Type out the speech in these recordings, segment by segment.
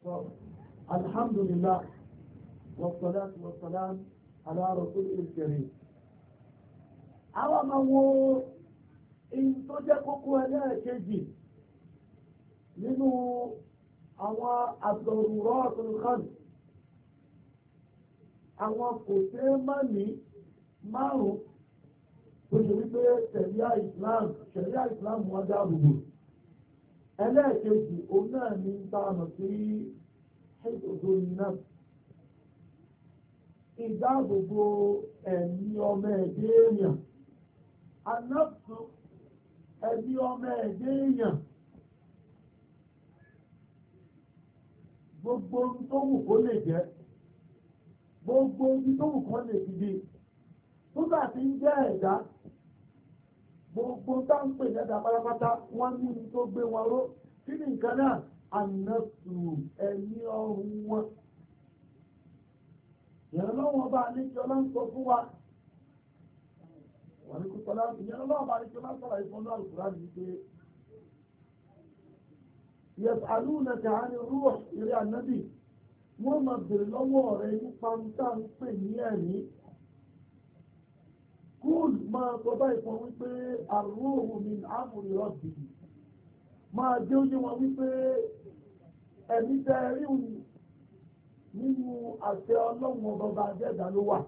الحمد لله والصلاة والسلام على رسوله الكريم. àwọn máa wo in tó jẹ́ kókó ẹlẹ́ẹ̀kejì nínú àwọn ad-daruratul khams, àwọn kò tẹ́ má ní márùn-ún tó ṣe wípé ṣẹ̀ríà Islam wọ́n dá gbogbo. ẹlẹ́ẹ̀kejì òun náà ní táàmù sí hifdhun nafs, ìdáàbòbò ẹ̀mí ọmọ ẹ̀dẹ́ èèyàn. An-nafsu, ẹ̀mí ọmọ ẹ̀dẹ́ èèyàn, gbogbo tó wù kó lè jẹ́, gbogbo tó wù kó lè fi dé, tó bá ti ń jẹ́ ẹ̀dá, gbogbo tá ń pè lẹ́dà pátápátá wọ́n ní tó gbé wọn ró. Kí ni nǹkan náà? An-nafsu, ẹ̀mí ọrùn wọn. ìrànlọ́wọ́ bá àlejò ọlá ń sọ fún wa, wà ní kúkọlá ìrànlọ́wọ́ bá àlejò ọlá sọ̀rọ̀ ìfọ́nà Al-Qur'an ní pé yas'alunaka 'ani ruh, ìrẹ́ ànábì, wọ́n máa bèèrè lọ́wọ́ rẹ̀ nípa ń tá ń pè ní ẹ̀mí. Kúl máa sọ báyìí fún wípé ar-ruhu min amri rabbi, máa jẹ́ ó yé wọn wípé ẹ̀mí tẹ́ rí nínú àṣẹ ọlọ́run ọba Adẹ́dà ló wà.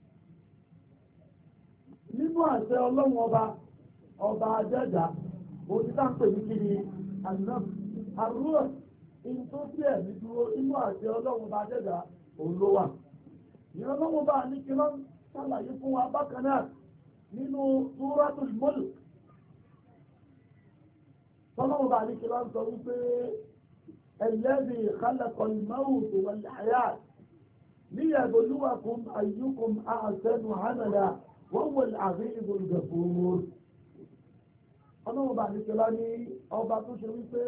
Nínú àṣẹ ọlọ́run ọba Adẹ́dà, òtítà ń pè ní kí ni àrùn in tó sí ẹ̀mí dúró nínú àṣẹ ọlọ́run ọba Adẹ́dà òun ló wà. ìrànlọ́wọ́ ọba ní kí ló ń ṣàlàyé fún wa bákan náà nínú Suratul Mulk. tọ́lọ́wọ́ ọba ní kí ló ń sọ wípé الذي خلق الموت والحياة ليبلوكم أيكم أحسن عملا وهو العزيز الغفور. ọlọ́run bá nìkẹ́lá ní ọba tó ṣe wípé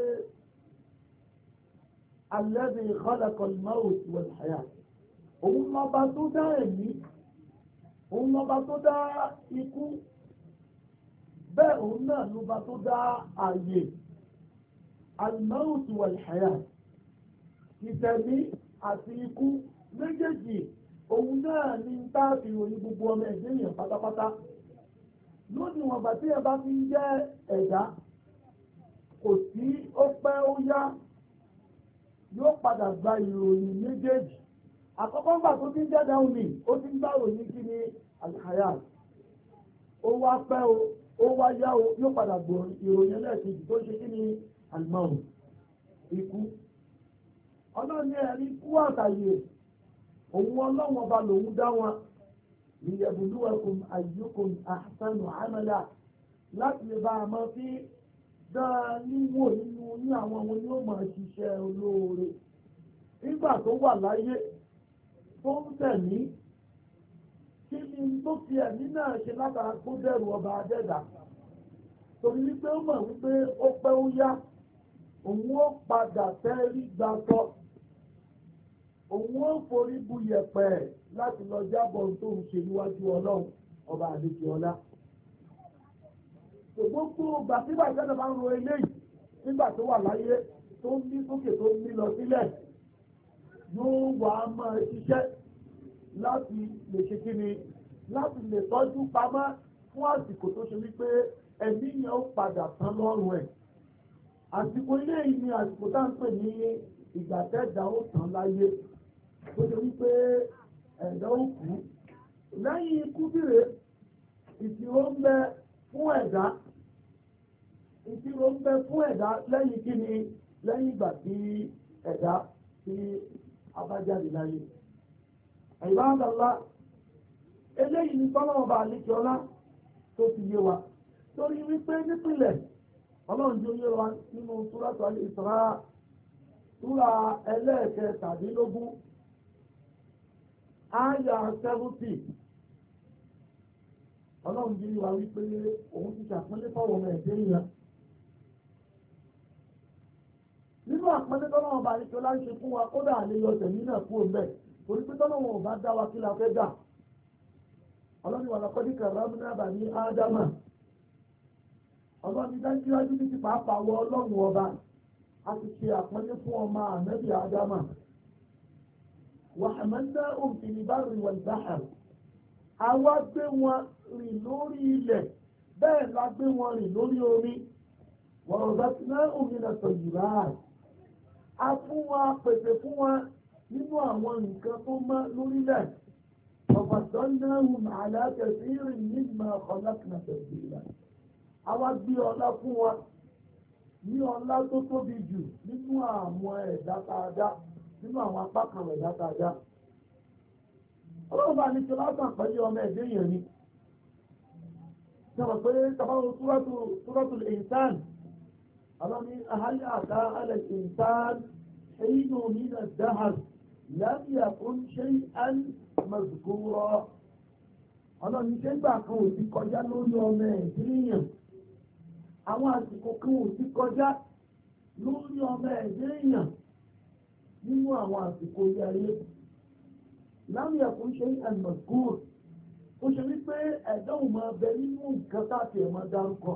الذي خلق الموت والحياة، òun lọ́ba tó dá ẹ̀mí, òun lọ́ba tó dá ikú, bẹ́ẹ̀ òun náà lọ́ba tó dá ààyè. Al-mawt wal-hayat, ìtẹ̀mí àti ikú méjèèjì òun náà ní táàfì òní gbogbo ọmọ ẹ̀dẹ́ èèyàn pátápátá. Lónìí wọn gbà tí ẹ bá fi ń jẹ́ ẹ̀dá, kò sí ó pẹ́ ó yá yóò padà gba ìròyìn méjèèjì. Àkọ́kọ́ gbà tó ti ń jẹ́ dáhùn ní ó ti ń gbà ròyìn kí ni al-hayat, ó wá pẹ́ ó wá yá yóò padà gbọ́ ìròyìn ẹlẹ́ẹ̀kejì tó ṣe kí ni al-mawt, ikú. Ọlọ́run ní ẹ̀rí kú àtàyè, òun ọlọ́run ọba lòun dá wọn. liyabluwakum ayyukum ahsanu amala, láti lè bá a mọ̀ sí dáa níwò nínú ní àwọn ohun ni ó máa ṣiṣẹ́ olóore. Nígbà tó wà láyé tó ń tẹ̀mí, kí ni tó fi ẹ̀mí náà ṣe látara kó dẹ̀rù ọba Adẹ́dà? Torí wípé ó mọ̀ wípé ó pẹ́ ó yá òun ó padà tẹ́rí gbàtọ́, òun ó forí bu yẹ̀pẹ̀ láti lọ jábọ̀ tó ń ṣe níwájú ọlọ́run ọba àdéjì ọlá. Gbogbo gbàtígbà ìjọba bá ń ro eléyìí nígbà tó wà láyé tó ń ní sókè tó ń ní lọ sílẹ̀, yóò wá máa ṣiṣẹ́ láti lè ṣe kíni, láti lè tọ́jú pamọ́ fún àsìkò tó ṣe wípé ẹ̀mí yẹn ó padà tán lọ́rùn ẹ̀. Àsìkò ilé yìí ni àsìkò tá ń pè ní ìgbà tẹ́ẹ̀dá ó tán láyé, tó ṣe wípé ẹ̀dá ó kú. Lẹ́yìn ikú bìrè, ìṣirò ń bẹ fún ẹ̀dá, ìṣirò ń bẹ fún ẹ̀dá lẹ́yìn kíni, lẹ́yìn ìgbà tí ẹ̀dá tí a bá jáde láyé. Ìbádàlá, eléyìí ni tọ́lọ́ọ̀bà àlejò ọlá tó fi yé wa, torí wípé nípìnlẹ̀ ọlọ́run tí ó yé wa nínú Suratu Al-Isra, súra ẹlẹ́ẹ̀kẹtàdínlógún, áyà 70. Ọlọ́run tí ó yé wa wípé òun ti ṣàpọ́nlé fọ́wọ́ ọmọ ẹ̀dẹ́ èèyàn. Nínú àpọ́nlé tọ́lọ́run bá ní kí ọlá ń ṣe fún wa, kódà lè yọ tẹ̀mí náà kúrò bẹ́ẹ̀, torí pé tọ́lọ́run ò bá dá wa kí la fẹ́ dà. Ọlọ́run wa laqad karramna bani Ádámà. Ọlọ́run dájúdájú ní ti pàápàá wọ ọlọ́run ọba a ti ṣe àpọ́nlé fún ọmọ ànábì ádámà wa hamalnahum fil barri wal bahr àwa gbé wọn rìn lórí ilẹ̀ bẹ́ẹ̀ la gbé wọn rìn lórí omi wa razaqnahum minat tayyibat a fún wa pèsè fún wa nínú àwọn nǹkan tó mọ́ lórílẹ̀ wa faddalnahum ala kathirin mimma khalaqna tafdila àwa gbé ọlá fún wa ní ọlá tó tóbi jù nínú àwọn ẹ̀dá tààdá nínú àwọn apá kan ẹ̀dá tààdá ọlọ́run bá ní ṣe lásán pẹ̀lú ọmọ ẹ̀dẹ́ yẹn ni sọ̀rọ̀ pé tàbáwọn Suratul Insan ọlọ́ni hal ata ala al-insan hinun mina ad-dahr lam yakun shay'an mazkura ọlọ́ni ṣé gbà kan ò ti kọjá lórí ọmọ ẹ̀dẹ́ yẹn àwọn àsìkò kan ò ti kọjá lórí ọmọ ẹ̀dẹ́ èèyàn nínú àwọn àsìkò ilé ayé láwọn ẹ̀kún ṣe àmọ̀gúrò ó ṣe wípé ẹ̀dá ò máa bẹ nínú nǹkan táàtì ẹ̀ máa dárúkọ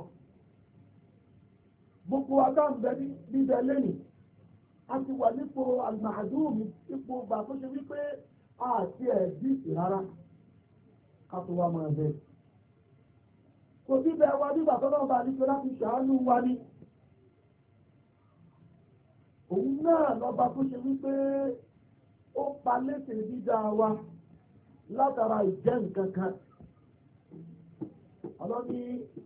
gbogbo adáǹbẹ bíbẹ lẹ́yìn a ti wà nípò àgbàdúrà ipò ọgbà tó ṣe wípé àti ẹ̀dí rárá ká tó wá máa bẹ kò bíbẹ wa nígbà tó náà bá nípa láti ṣàánú wa ní òun náà lọ́ba tó ṣe wípé ó pa létè dídá wa látara ìjẹ́ nǹkan kan ọlọ́ni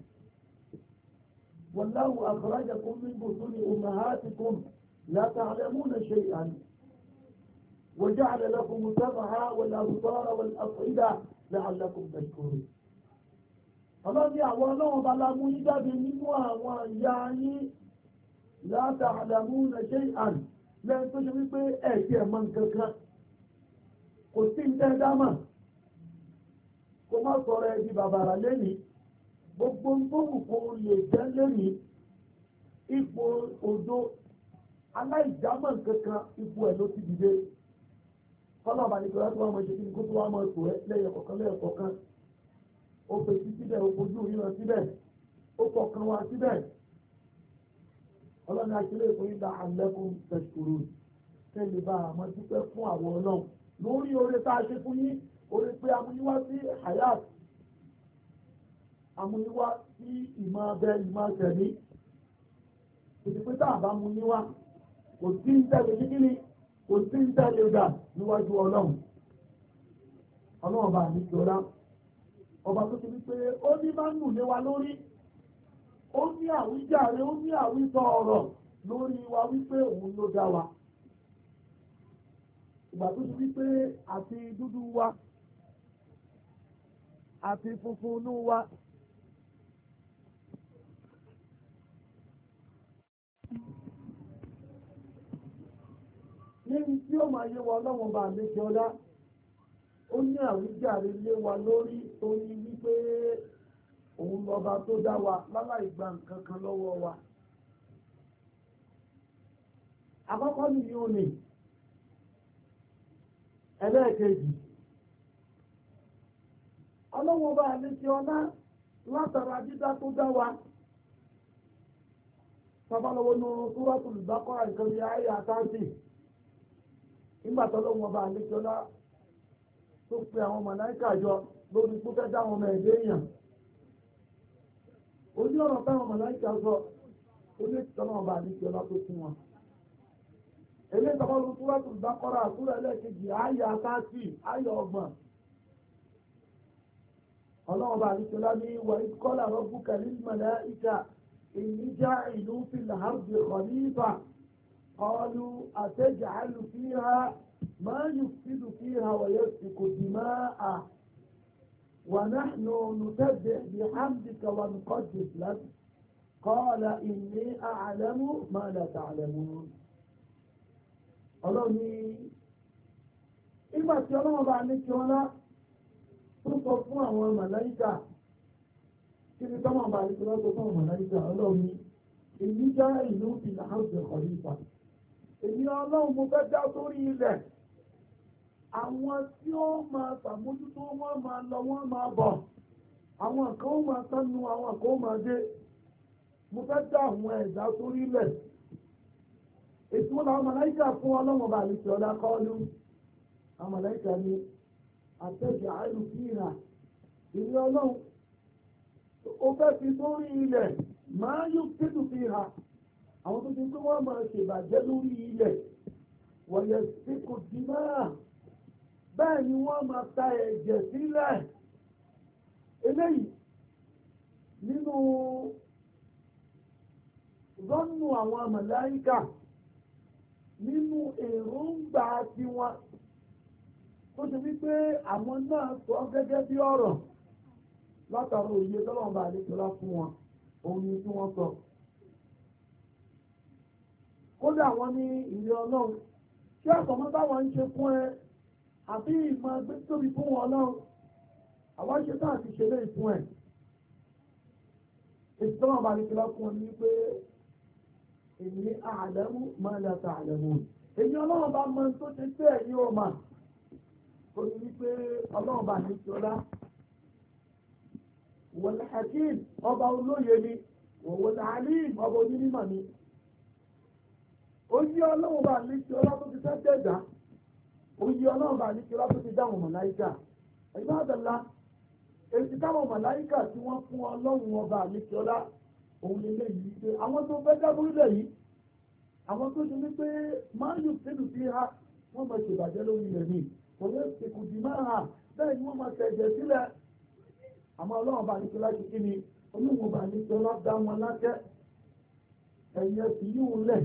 wallahu akhrajakum min butuni ummahatikum la ta'lamuna shay'an wa ja'ala lakum as-sam'a wal absara wal af'ida la'allakum tashkurun ọlọ́ni àwọn ọlọ́run bá lámú yí jáde nínú àwọn ìyá yín la ta'lamuna shay'an lẹ́yìn tó ṣe wípé ẹ̀jẹ̀ ẹ̀mọ́ nǹkan kan kò sí ń tẹ́ dámà kó má sọ̀rọ̀ ẹ̀dì bàbàrà lẹ́nìí gbogbo gbogbo kò lè jẹ́ lẹ́nìí ipò òdo aláìjámọ̀ nǹkan kan ipò ẹ̀ ló ti dìde kọ́lá ọba nìkan láti wá mọ̀ ṣe kí ni kó tó wá mọ̀ tó ẹ lẹ́yọ̀kọ̀kan ó fèsì síbẹ̀ ó fojú ríran síbẹ̀ ó kọ̀kan wá síbẹ̀ ọlọ́ni akílẹ̀ ìfún yín dá alẹ́kùn tẹ̀sùkúrú tẹ́lẹ̀ bá àmọ́ dúpẹ́ fún àwọn ọlọ́run lórí oore tá a ṣe fún yín oore pé amúyíwá sí hayat amúyíwá sí ìmọ̀ abẹ ìmọ̀ tẹ̀mí ìdí pé tá a bá mú yín wá kò sí ń tẹ̀lé kíkíní kò sí ń tẹ̀lé dà níwájú ọlọ́run ọlọ́run bá ní kí ọlá ọba tó ti wí pé ó ní máa ń nù lé wa lórí ó ní àwíjàre ó ní àwísọ ọ̀rọ̀ lórí wa wípé òun ló dá wa ìgbà tó ti wípé àti dúdú wa àti funfun inú wa níbi tí ó máa yé wa ọlọ́run bá lékè ọlá ó ní àwíjàre lé wa lórí torí wípé òun lọba tó dá wa láláì gba nǹkan kan lọ́wọ́ wa àkọ́kọ́ nìyí ò ní ẹlẹ́ẹ̀kejì ọlọ́wọ́ bá létí ọlá látara dídá tó dá wa sábàlọ́wọ́ ní Suratul Baqara ìkànnì ayé àtàntì nígbà tọ́lọ́wọ́ bá létí ọlá tó pe àwọn màláíkà jọ lórí tó fẹ́ dá àwọn ọmọ ẹ̀dẹ́ èèyàn ojú ọ̀rọ̀ táwọn màláíkà sọ ojú ìtọ́nà ọba àdíkẹ́ ọlá tó fún wọn ilé ìtọ́kọ́lù Suratul Baqara àkúrẹ́ ẹlẹ́ẹ̀kejì ayé àtàtì ayé ọgbọ̀n ọlọ́run ọba àdíkẹ́ ọlá ní wa idh qala rabbuka lil malaika inni ja'ilun fil ardi khalifa qalu ataj'alu fiha ma yufsidu fiha wa yasfiku dima'a ونحن نسبح بحمدك ونقدس لك قال إني أعلم ما لا تعلمون ọlọ́run ní ìgbà tí ọlọ́run bá ní kí wọ́n lá tó sọ fún àwọn màláíkà kí ni tọ́mọ̀ bá ní kí wọ́n sọ fún àwọn màláíkà ọlọ́run ní èyí já ìlú ti láàrùn khalifa èyí ọlọ́run mo fẹ́ dá sórí ilẹ̀ àwọn tí ó máa ṣàmójútó wọ́n máa lọ wọ́n máa bọ̀ àwọn kan ó máa sánu àwọn kan ó máa dé mo fẹ́ dá àwọn ẹ̀dá sórí ilẹ̀ èsì wọn làwọn màláíkà fún ọlọ́wọ́n bá lè ṣọlá kọ́ọ́lù àwọn màláíkà ní àtẹ̀jẹ̀ àìlùfíìhà ìní ọlọ́run ó fẹ́ fi sórí ilẹ̀ máa yóò tẹ́tù fi hà àwọn tó ti pé wọ́n máa ṣèbàjẹ́ lórí ilẹ̀ wọ̀nyẹ̀ sí kò dì máa bẹ́ẹ̀ ni wọ́n máa ta ẹ̀jẹ̀ sílẹ̀ eléyìí nínú rọ́nù àwọn màláíkà nínú èròǹgbà tiwọn tó ti wípé àwọn náà sọ gẹ́gẹ́ bí ọ̀rọ̀ látara òye tọ́lọ́mọba àlejòlá fún wọn òun ni tí wọ́n sọ. kódà wọ́n ní ìrẹ́ ọlọ́run kí àtọ̀mọ́ báwọn ń ṣe fún ẹ àbí ìmọ̀ ẹgbẹ́ tóbi fún wọn ọlọ́run àwọn ṣe tán àti ṣe léyìí fún ẹ. èsì tọ́lọ́mọba àlejòlá fún wọn ní pé èmi àlẹ́mú máa lè ta àlẹ́mú. èmi ọlọ́run bá mọ tó ṣe tẹ́ ẹ̀ yóò mà tó ní wípé ọlọ́run bá àlejòlá wal-Hakim ọba olóye ni wal-Alim ọba onímọ̀ ni oyí ọlọ́run bá ní kí ọlá tó ti fẹ́ tẹ̀dá oyí ọlọ́run bá ní kí ọlá tó ti dáhùn màláíkà ẹ̀yìn àdàlá èsì táwọn màláíkà tí wọ́n fún ọlọ́run ọba ní kí ọlá òun lè lè yí pé àwọn tó fẹ́ dábúrílẹ̀ yìí àwọn tó ti ní pé máa yù sílù sí ha wọ́n máa ṣèbàjẹ́ lórí rẹ̀ ni kò lè ṣèkù dì máa hà bẹ́ẹ̀ ni wọ́n máa tẹ̀jẹ̀ sílẹ̀ àmọ́ ọlọ́run bá ní kí ọlá ṣe kí ni olóhùn bá ní kí ọlá dá wọn lákẹ́ ẹ̀yẹ sì yíwò lẹ̀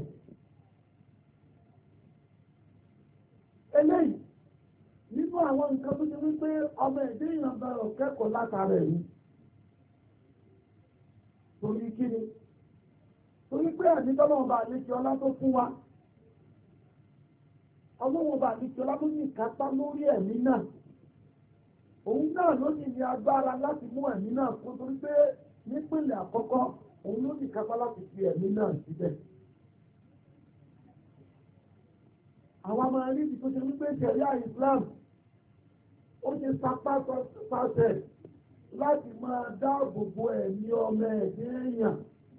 eléyìí nínú àwọn nǹkan tó ṣe wípé ọmọ ẹ̀dẹ́ èèyàn bẹ̀rẹ̀ kẹ́kọ̀ọ́ látara ẹ̀yìn torí kí ni torí pé ẹ̀mí tọ́lọ́wọ́n bá ní kí ọlá tó fún wa ọlọ́wọ́n bá ní kí ọlá tó ní ìkápá lórí ẹ̀mí náà òun náà ló ní ní agbára láti mú ẹ̀mí náà kó torí pé nípìnlẹ̀ àkọ́kọ́ òun ló ní ìkápá láti fi ẹ̀mí náà síbẹ̀. àwọn ọmọ rí ibi tó ṣe wípé ṣẹ̀ríà Islam ó ṣe sapá pàṣẹ láti máa dáàbò bo ẹ̀mí ọmọ ẹ̀dẹ́ èèyàn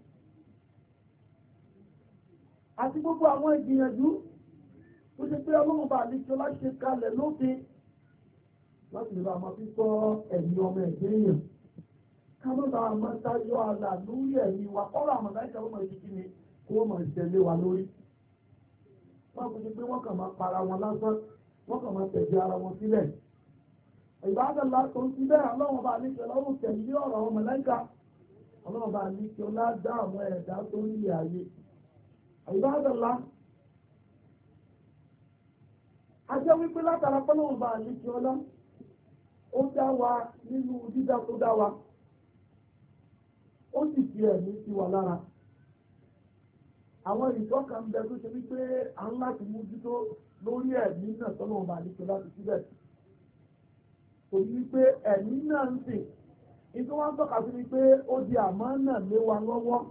àti gbogbo àwọn ìgbìyànjú tó ṣe pé ọlọ́run bá àlejò láti ṣe kalẹ̀ lófin láti lè bá máa fi sọ ẹ̀mí ọmọ ẹ̀dẹ́ èèyàn ká ló bá máa táyọ àlà lórí ẹ̀mí wa kọ́rọ̀ àmọ̀ láìka wọ́n máa ṣe kí ni kó wọ́n máa ṣẹlẹ̀ wa lórí. wọ́n kò ní pé wọ́n kàn máa para wọn lásán wọ́n kàn máa tẹ̀jẹ̀ ara wọn sílẹ̀. ìbádọ́lá tó ń ti bẹ́ẹ̀ ọlọ́run bá ní kí ọlọ́run tẹ̀lé ọ̀rọ̀ àwọn màláíkà ọlọ́run bá ní kí ọlá dá àwọn ẹ̀dá tó ní ilé ayé. ìbádọ́lá a jẹ́ wípé látara pọ́lọ́run bá ní kí ọlá ó dá wa nínú dídá tó dá wa ó sì fi ẹ̀mí sí wa lára. àwọn ìtọ́ka ń bẹ tó ṣe wípé à ń láti mójútó lórí ẹ̀mí náà tọ́lọ́run bá ní kí ọlá ti síbẹ̀. torí wípé ẹ̀mí náà ń sìn nítorí wọ́n tọ́ka sí wípé ó di àmánà lé wa lọ́wọ́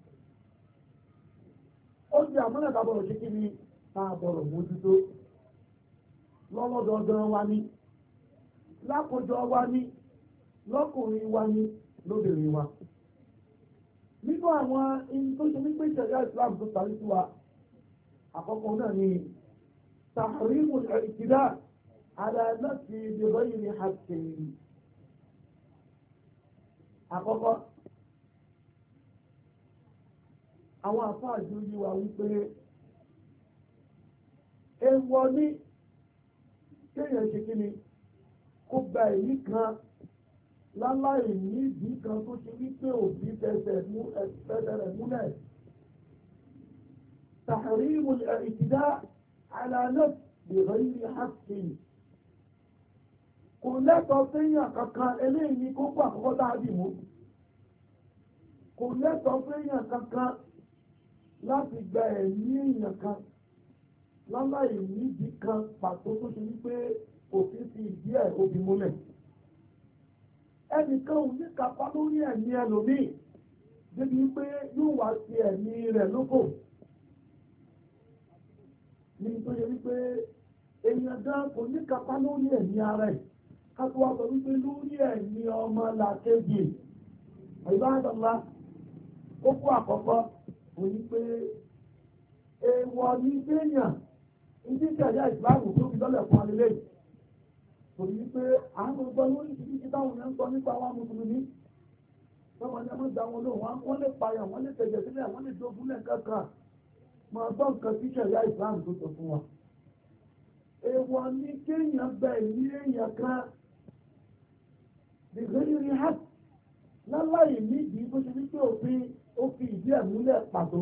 ó di àmánà tábọ̀rọ̀ ṣe kí ni tábọ̀rọ̀ mójútó lọ́lọ́dọọdún wa ní lákòjọ wa ní lọ́kùnrin wa ní lóbìnrin wa nínú àwọn in tó ṣe wípé ìṣẹ̀dá Islam tó tàbí sí wa àkọ́kọ́ náà ni tahrimul i'tida ala nafsi bi ghayri haqqin. àkọ́kọ́ àwọn àfáàjú yí wa wípé èèwọ̀ ní kéèyàn ṣe kí ni kó gba èyí kan láláì ní ìdí kan tó ṣe wípé òbí fẹsẹ̀ rẹ̀ múlẹ̀. tahrimul i'tida ala nafsi bi ghayri haqqin. kò lẹ́tọ̀ọ́ séèyàn kankan eléyìí ní kókó àkọ́kọ́ dáàbì mú. kò lẹ́tọ̀ọ́ séèyàn kankan láti gba ẹ̀mí èèyàn kan láláì ní ìdí kan pàtó tó ṣe wípé òfin fi ìdí ẹ̀ òbí múlẹ̀. ẹnìkan ò ní kápá lórí ẹ̀mí ẹlòmíì débi pé yóò wá sí ẹ̀mí rẹ̀ lóko ní tó yẹ wípé èèyàn gan kò ní kápá lórí ẹ̀mí ara ẹ̀ ká tó wá sọ wípé lórí ẹ̀mí ọmọ làkejì. ìbádọ́lá kókó àkọ́kọ́ kò ní pé èèwọ̀ ní kéèyàn ìdí ìṣẹ̀lẹ̀ ìsìláàmù tó fi lọ́lẹ̀ fún alẹ́lẹ́ yìí torí wípé àwọn ọgbọ́n lórí ìṣiríṣi táwọn èèyàn ń sọ nípa àwọn mùsùlùmí tọ́mọ ní ẹmọ́ da wọn lóhùn wọ́n lè payàn wọ́n lè tẹ̀jẹ̀ sílẹ̀ wọ́n lè dógúnlẹ̀ kankan máa gbọ́ nǹkan tí ìṣẹ̀lẹ̀ ìsìláàmù tó sọ fún wa. èèwọ̀ ní kéèyàn bẹ ìní èèyàn kan bìgẹ́rì hàt láláì nídìí bó ṣe wípé òfin ó fi ìdí ẹ̀ múlẹ̀ pàtó.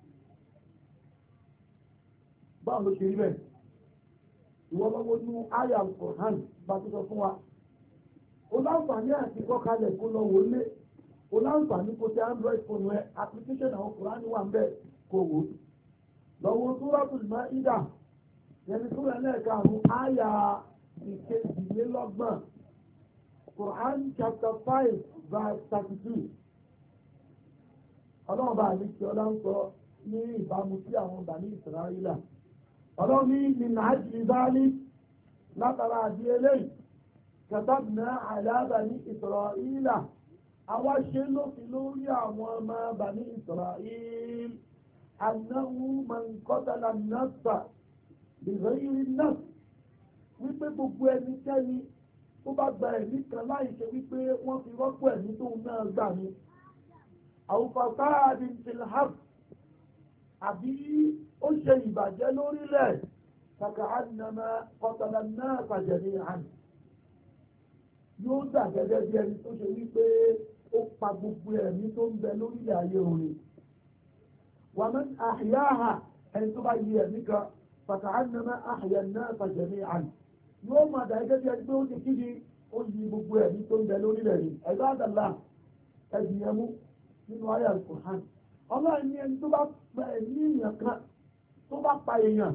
báwo ló ṣe rí bẹ́ẹ̀ ìwọ lọ́wọ́ ní àyà Al-Qur'an bá tó sọ fún wa o láǹfààní àti kọ́kalẹ̀ kó lọ wọlé o láǹfààní kó tẹ Android phone rẹ application àwọn Qur'an wà ń bẹ̀ kó wò lọ́wọ́ Suratul Ma'idah yẹni súrà lẹ́ẹ̀karùn-ún àyà ìkejìlélọ́gbọ̀n Qur'an chapter 5 verse 32 ọlọ́run bá àlejò ọlá ń sọ ní ìbámu sí àwọn Bani Israila ọlọ́run ní àjírí báálí látara àdí eléyìí katabna ala Bani Israila àwa ṣe lófin lórí àwọn ọmọ Bani Israil annahu man qatala an-nafsa bighayri an-nafs wípé gbogbo ẹnikẹ́ni tó bá gba ẹ̀mí kan láì ṣe wípé wọ́n fi rọ́pò ẹ̀mí tóun náà gbà ní aw fasadin fil ard àbí ó ṣe ìbàjẹ́ lórílẹ̀ faka'annama qatala an-nasa jami'an yóò dà gẹ́gẹ́ bí ẹni tó ṣe wípé ó pa gbogbo ẹ̀mí tó ń bẹ lórílẹ̀ ayé òní wa man ahyaha ẹni tó bá yí ẹ̀mí kan faka'annama ahya an-nasa jami'an yóò máa dà gẹ́gẹ́ bí ẹni pé ó ti kí ni ó yí gbogbo ẹ̀mí tó ń bẹ lórílẹ̀ yìí ẹ̀dá àdàlà ẹ̀dìyẹmú nínú ayé Al-Qur'an ọlọ́run ní ẹni tó bá pa ẹ̀mí èèyàn kan tó bá pa èèyàn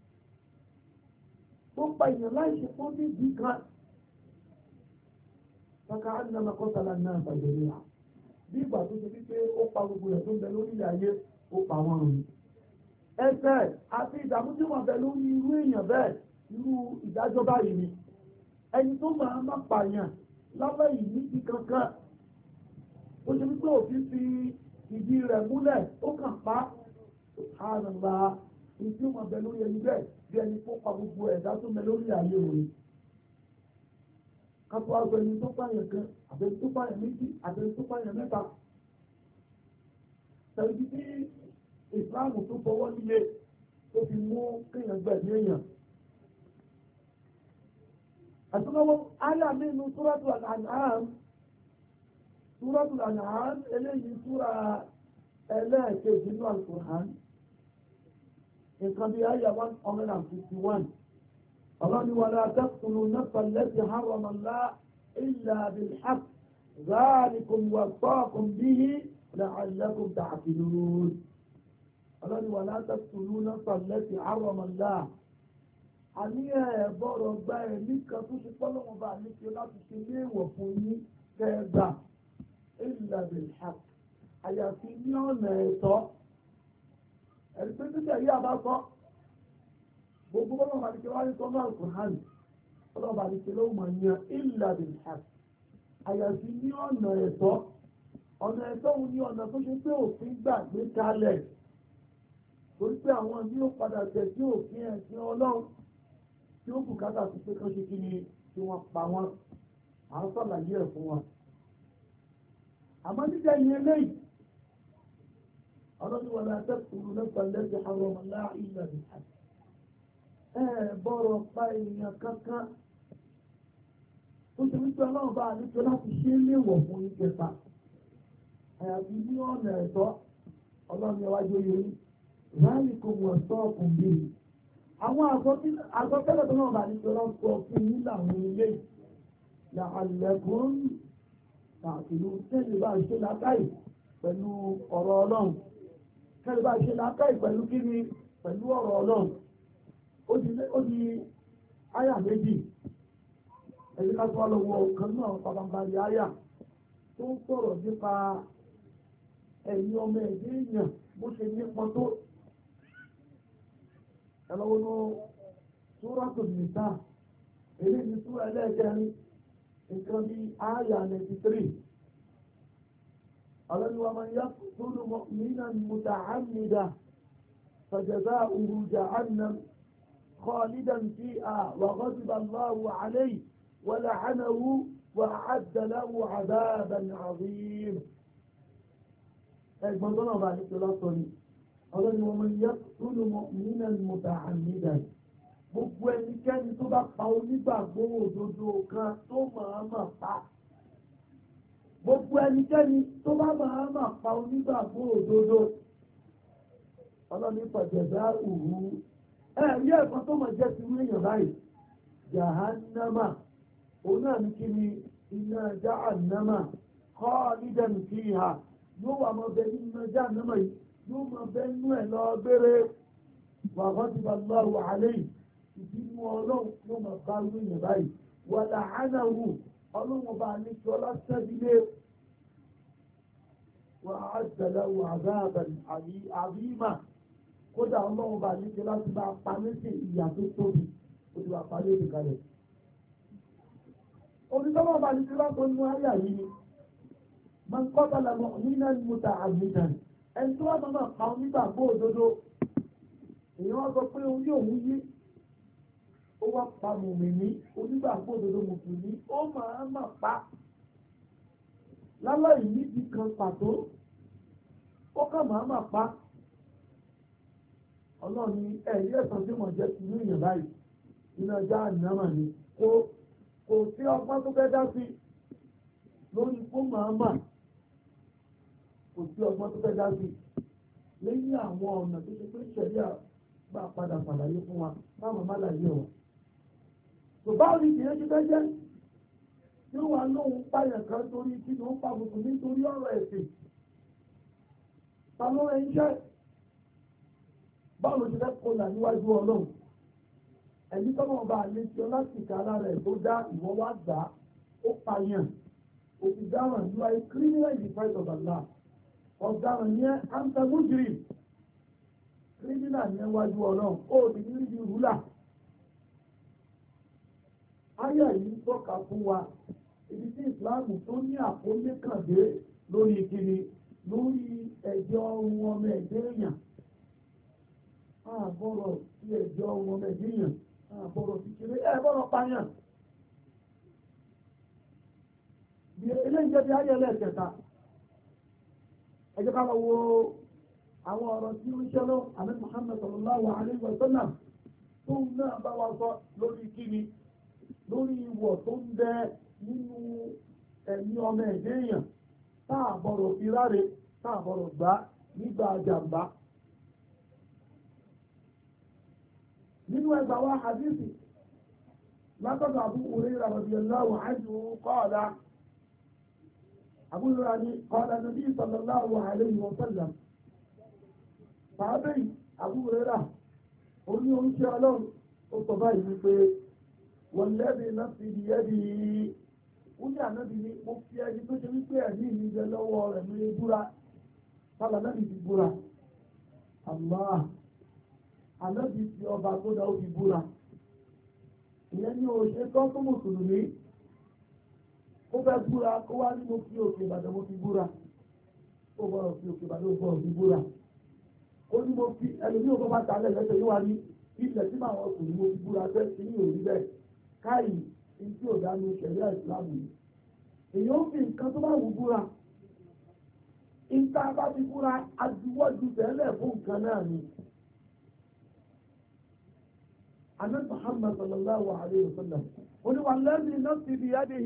láì ṣe fún nídìí kan faka'annama qatala an-nasa jami'an bí ìgbà tó ṣe wípé ó pa gbogbo ẹ̀ tó ń bẹ lórílẹ̀ ayé ó pa wọn rùn ẹsẹ̀ àti ìdààmú tí wọ́n bẹ lórí irú èèyàn bẹ́ẹ̀ irú ìdájọ́ báyìí ni ẹni tó máa má pààyàn lábẹ́ ìníbi kankan ó ṣe wípé òfin fi ìdí rẹ̀ múlẹ̀ ó kàn pa àrùnlá ìdí wọn bẹ lórí ẹni bẹ́ẹ̀ bí ẹni tó pa gbogbo ẹ̀dá tó bẹ lórí ayé òní kápẹ́ àgbẹ̀ ẹni tó pààyàn kan àbẹ̀ni tó pààyàn méjì àbẹ̀ni tó pààyàn mẹ́ta tẹ̀lé tí ìsìláàmù tó fọwọ́ líle tó fi mú kéèyàn gbẹ̀mí èèyàn àtúnwọ́ ayà nínú Suratul An'am eléyìí súra ẹlẹ́ẹ̀kejì nínú Al-Qur'an nǹkan bí ayà 151 ọlọ́ni wala taqtulu nafsa allati harrama Allah illa bil-haqq dhalikum wassaakum bihi la'allakum ta'qilun ọlọ́ni wala taqtulu nafsa allati harrama Allah àní bọ́rọ̀ gba ẹ̀mí kan tó ṣe pọ́lọ́wọ́n bá ní kí láti ṣe ilé ìwọ̀ fún yín kẹgbà illa bil haqq àyàfi ní ọ̀nà ẹ̀tọ́ ẹ̀rí pé títẹ̀ yí àbá sọ gbogbo bọ́lọ́wọ́n bá ní kí wá ní sọ́nà Al-Qur'an bọ́lọ́wọ́n bá ní kí ló mọ̀ yan illa bil haqq àyàfi ní ọ̀nà ẹ̀tọ́ òun ní ọ̀nà tó ṣe pé òfin gbàgbé kalẹ̀ torí pé àwọn ní ó padà tẹ̀ sí òfin ẹ̀sìn Ọlọ́run tí ó bùkátà sí pé kán ṣe kí ni tí wọ́n pa wọ́n à ń sàlàyé ẹ̀ fún wọn. àmọ́ nígbà yìí eléyìí ọlọ́dún wọn láti tẹ̀sùrù lẹ́sàn lẹ́sẹ̀ àwọn ọmọ láàrín ilẹ̀ nìkan. bọ́rọ̀ pa èèyàn kankan ó ṣe wípé Ọlọ́run bá àlejò láti ṣe é léèwọ̀ fún yín kẹta àyàfi ní ọ̀nà ẹ̀tọ́ Ọlọ́run ẹwájú yẹn láàrín kò wọ́n sọ́ọ̀kùn bíi àwọn àgbọ́tẹ́lẹ̀ tó náà bá ní ṣọ́lá sọ fún yín láwọn ilé la'allakum ta'qilun tẹ́lẹ̀ bá ṣe lákáì pẹ̀lú ọ̀rọ̀ Ọlọ́run tẹ́lẹ̀ bá ṣe lákáì pẹ̀lú kíni pẹ̀lú ọ̀rọ̀ Ọlọ́run ó di áyà méjì ẹ̀yí ká tó lọ́wọ́ kan náà pàpàǹbarì áyà tó ń sọ̀rọ̀ nípa ẹ̀yìn ọmọ ẹ̀dẹ́ èèyàn bó ṣe nípọn tó ẹlọ́wọ́nú Suratul Nisa èyí ni súra ẹlẹ́ẹ̀kẹrin nǹkan bí ááyà 93 ọlọ́niwà man yaqtulu mu'minan muta'ammidan فجزاؤه جهنم خالدا فيها وغضب الله عليه ولعنه وأعد له عذابا عظيم. ẹgbọ́n tó náà bá ní pẹ̀lú ọ̀tọ̀ ni ọlọ́ni wọn yẹ tónú nínú muta'ammidan gbogbo ẹnikẹ́ni tó bá pa onígbàgbọ́ òdodo kan tó máa pa gbogbo ẹnikẹ́ni tó bá máa pa onígbàgbọ́ òdodo ọlọ́ni pàjẹ́dá òru ẹ̀rí ẹ̀kan tó máa jẹ́ ti rú èèyàn báyìí jahannama òun náà ní kí ni iná jahannama khalidan fiha yóò wà máa bẹ nínú jahannama yìí yóò máa bẹ nínú ẹ̀ lọ gbére wa ghadiba Allahu alayhi ìbínú ọlọ́run yóò máa bá rú èèyàn báyìí wa la'anahu ọlọ́run bá ní kí ọlá sẹ́bílé wa a'adda lahu 'adhaban 'azima kódà ọlọ́run bá ní kí láti bá pa méjì ìyà tó tóbi ó ti wà parí èdè kalẹ̀. Oníṣọ́lọ́run bá ní kí láti nínú àyà yìí ni man qatala mu'minan muta'ammidan ẹni tó wà máa pa onígbàgbọ́ òdodo èyí wọ́n sọ pé orí òun yí ó wá pa mùmìnì onígbàgbọ́ òdodo mùsùlùmí ó máa pa láláì níbi kan pàtó ó kàn máa pa ọlọ́run ní ẹ̀rí ẹ̀sán tí wọ́n jẹ́ ti ní èèyàn báyìí iná Jahannama ni kò sí ọgbọ́n tó fẹ́ dá sí lórí fún màmá kò sí ọgbọ́n tó fẹ́ dá sí lẹ́yìn àwọn ọ̀nà tó ṣe pé ìṣẹ̀lẹ̀ gbà padà pàdàyé fún wa báwọn má láyé ọ̀ tó bá rí ìdíyẹ́ ti fẹ́ jẹ́ tí ó wà lóhun páyàn kan torí kí ni ó pa mùsùlùmí nítorí ọ̀rọ̀ ẹ̀sìn ta ló rẹ̀ ń jẹ́ báwo ti fẹ́ kọlà níwájú ọlọ́run ẹ̀yí tọ́mọ̀ ọba àlejò ọlásìkà ara rẹ̀ tó dá ìwọ wá gbà ó pààyàn òfin dáhùn you are a criminal in the sight of Allah ọ̀daràn yẹn antamujiri criminal yẹn wájú ọlọ́run ó ti ní ibi rúlà ayé yìí tọ́ka fún wa ibi tí ìsìláàmù tó ní àkólé kàdé lórí ìkíni lórí ẹ̀jẹ̀ ọrùn ọmọ ẹ̀jẹ̀ èèyàn àbọ̀rọ̀ sí ẹ̀jọ́ ọmọ nàìjíríà àbọ̀rọ̀ sí kéré ẹ̀bọ̀rọ̀ pààyàn bí eléyìí jẹ́ bí ayẹlẹ́ ẹ̀kẹta ẹjọ́ ká lọ wo àwọn ọ̀rọ̀ tí ó ń ṣẹlẹ̀ àmì Muhammad sallallahu alaihi wa sallam tó ń náà bá wa sọ lórí kíni lórí ìwọ̀ tó ń bẹ nínú ẹ̀mí ọmọ nàìjíríà táàbọ̀rọ̀ fi ráre táàbọ̀rọ̀ gbá nígbà jàmbá nínú ẹgbà wá hadithi látọ̀dọ̀ Abu Hurairah radiyallahu anhu qala Abu Hurairah ní qala Nabi sallallahu alayhi wa sallam pàábẹ́yì Abu Hurairah oní oúnjẹ ọlọ́run ó sọ báyìí wípé walladhi nafsi biyadihi ó ní ànábì ní mo fi ẹni tó ṣe wípé ẹ̀mí mi jẹ lọ́wọ́ rẹ̀ mi búra sálà náà ti búra Allah ànábì fi ọba tó dá ó fi búra ìyẹn ní òṣè tó tó mùsùlùmí ó fẹ́ búra kó wá ní mo fi òkè ìbàdàn mo fi búra ó gbọ́dọ̀ fi òkè ìbàdàn ó gbọ́dọ̀ fi búra ó ní mo fi ẹlòmí ò bá ta lẹ́sẹ̀ yóò wá ní ilẹ̀ tí màwọn ọkùnrin mo fi búra bẹ́ẹ̀ sí ní òrí bẹ́ẹ̀ káyì ní tí ò dánú ṣẹ̀ríà ìsìlámù yìí èyí ó fi nǹkan tó bá wù búra ìta bá fi búra adúwọ́jú tẹ́lẹ̀ fún nǹkan náà ni. عن محمد صلى الله عليه وسلم قل والذي نفسي بيده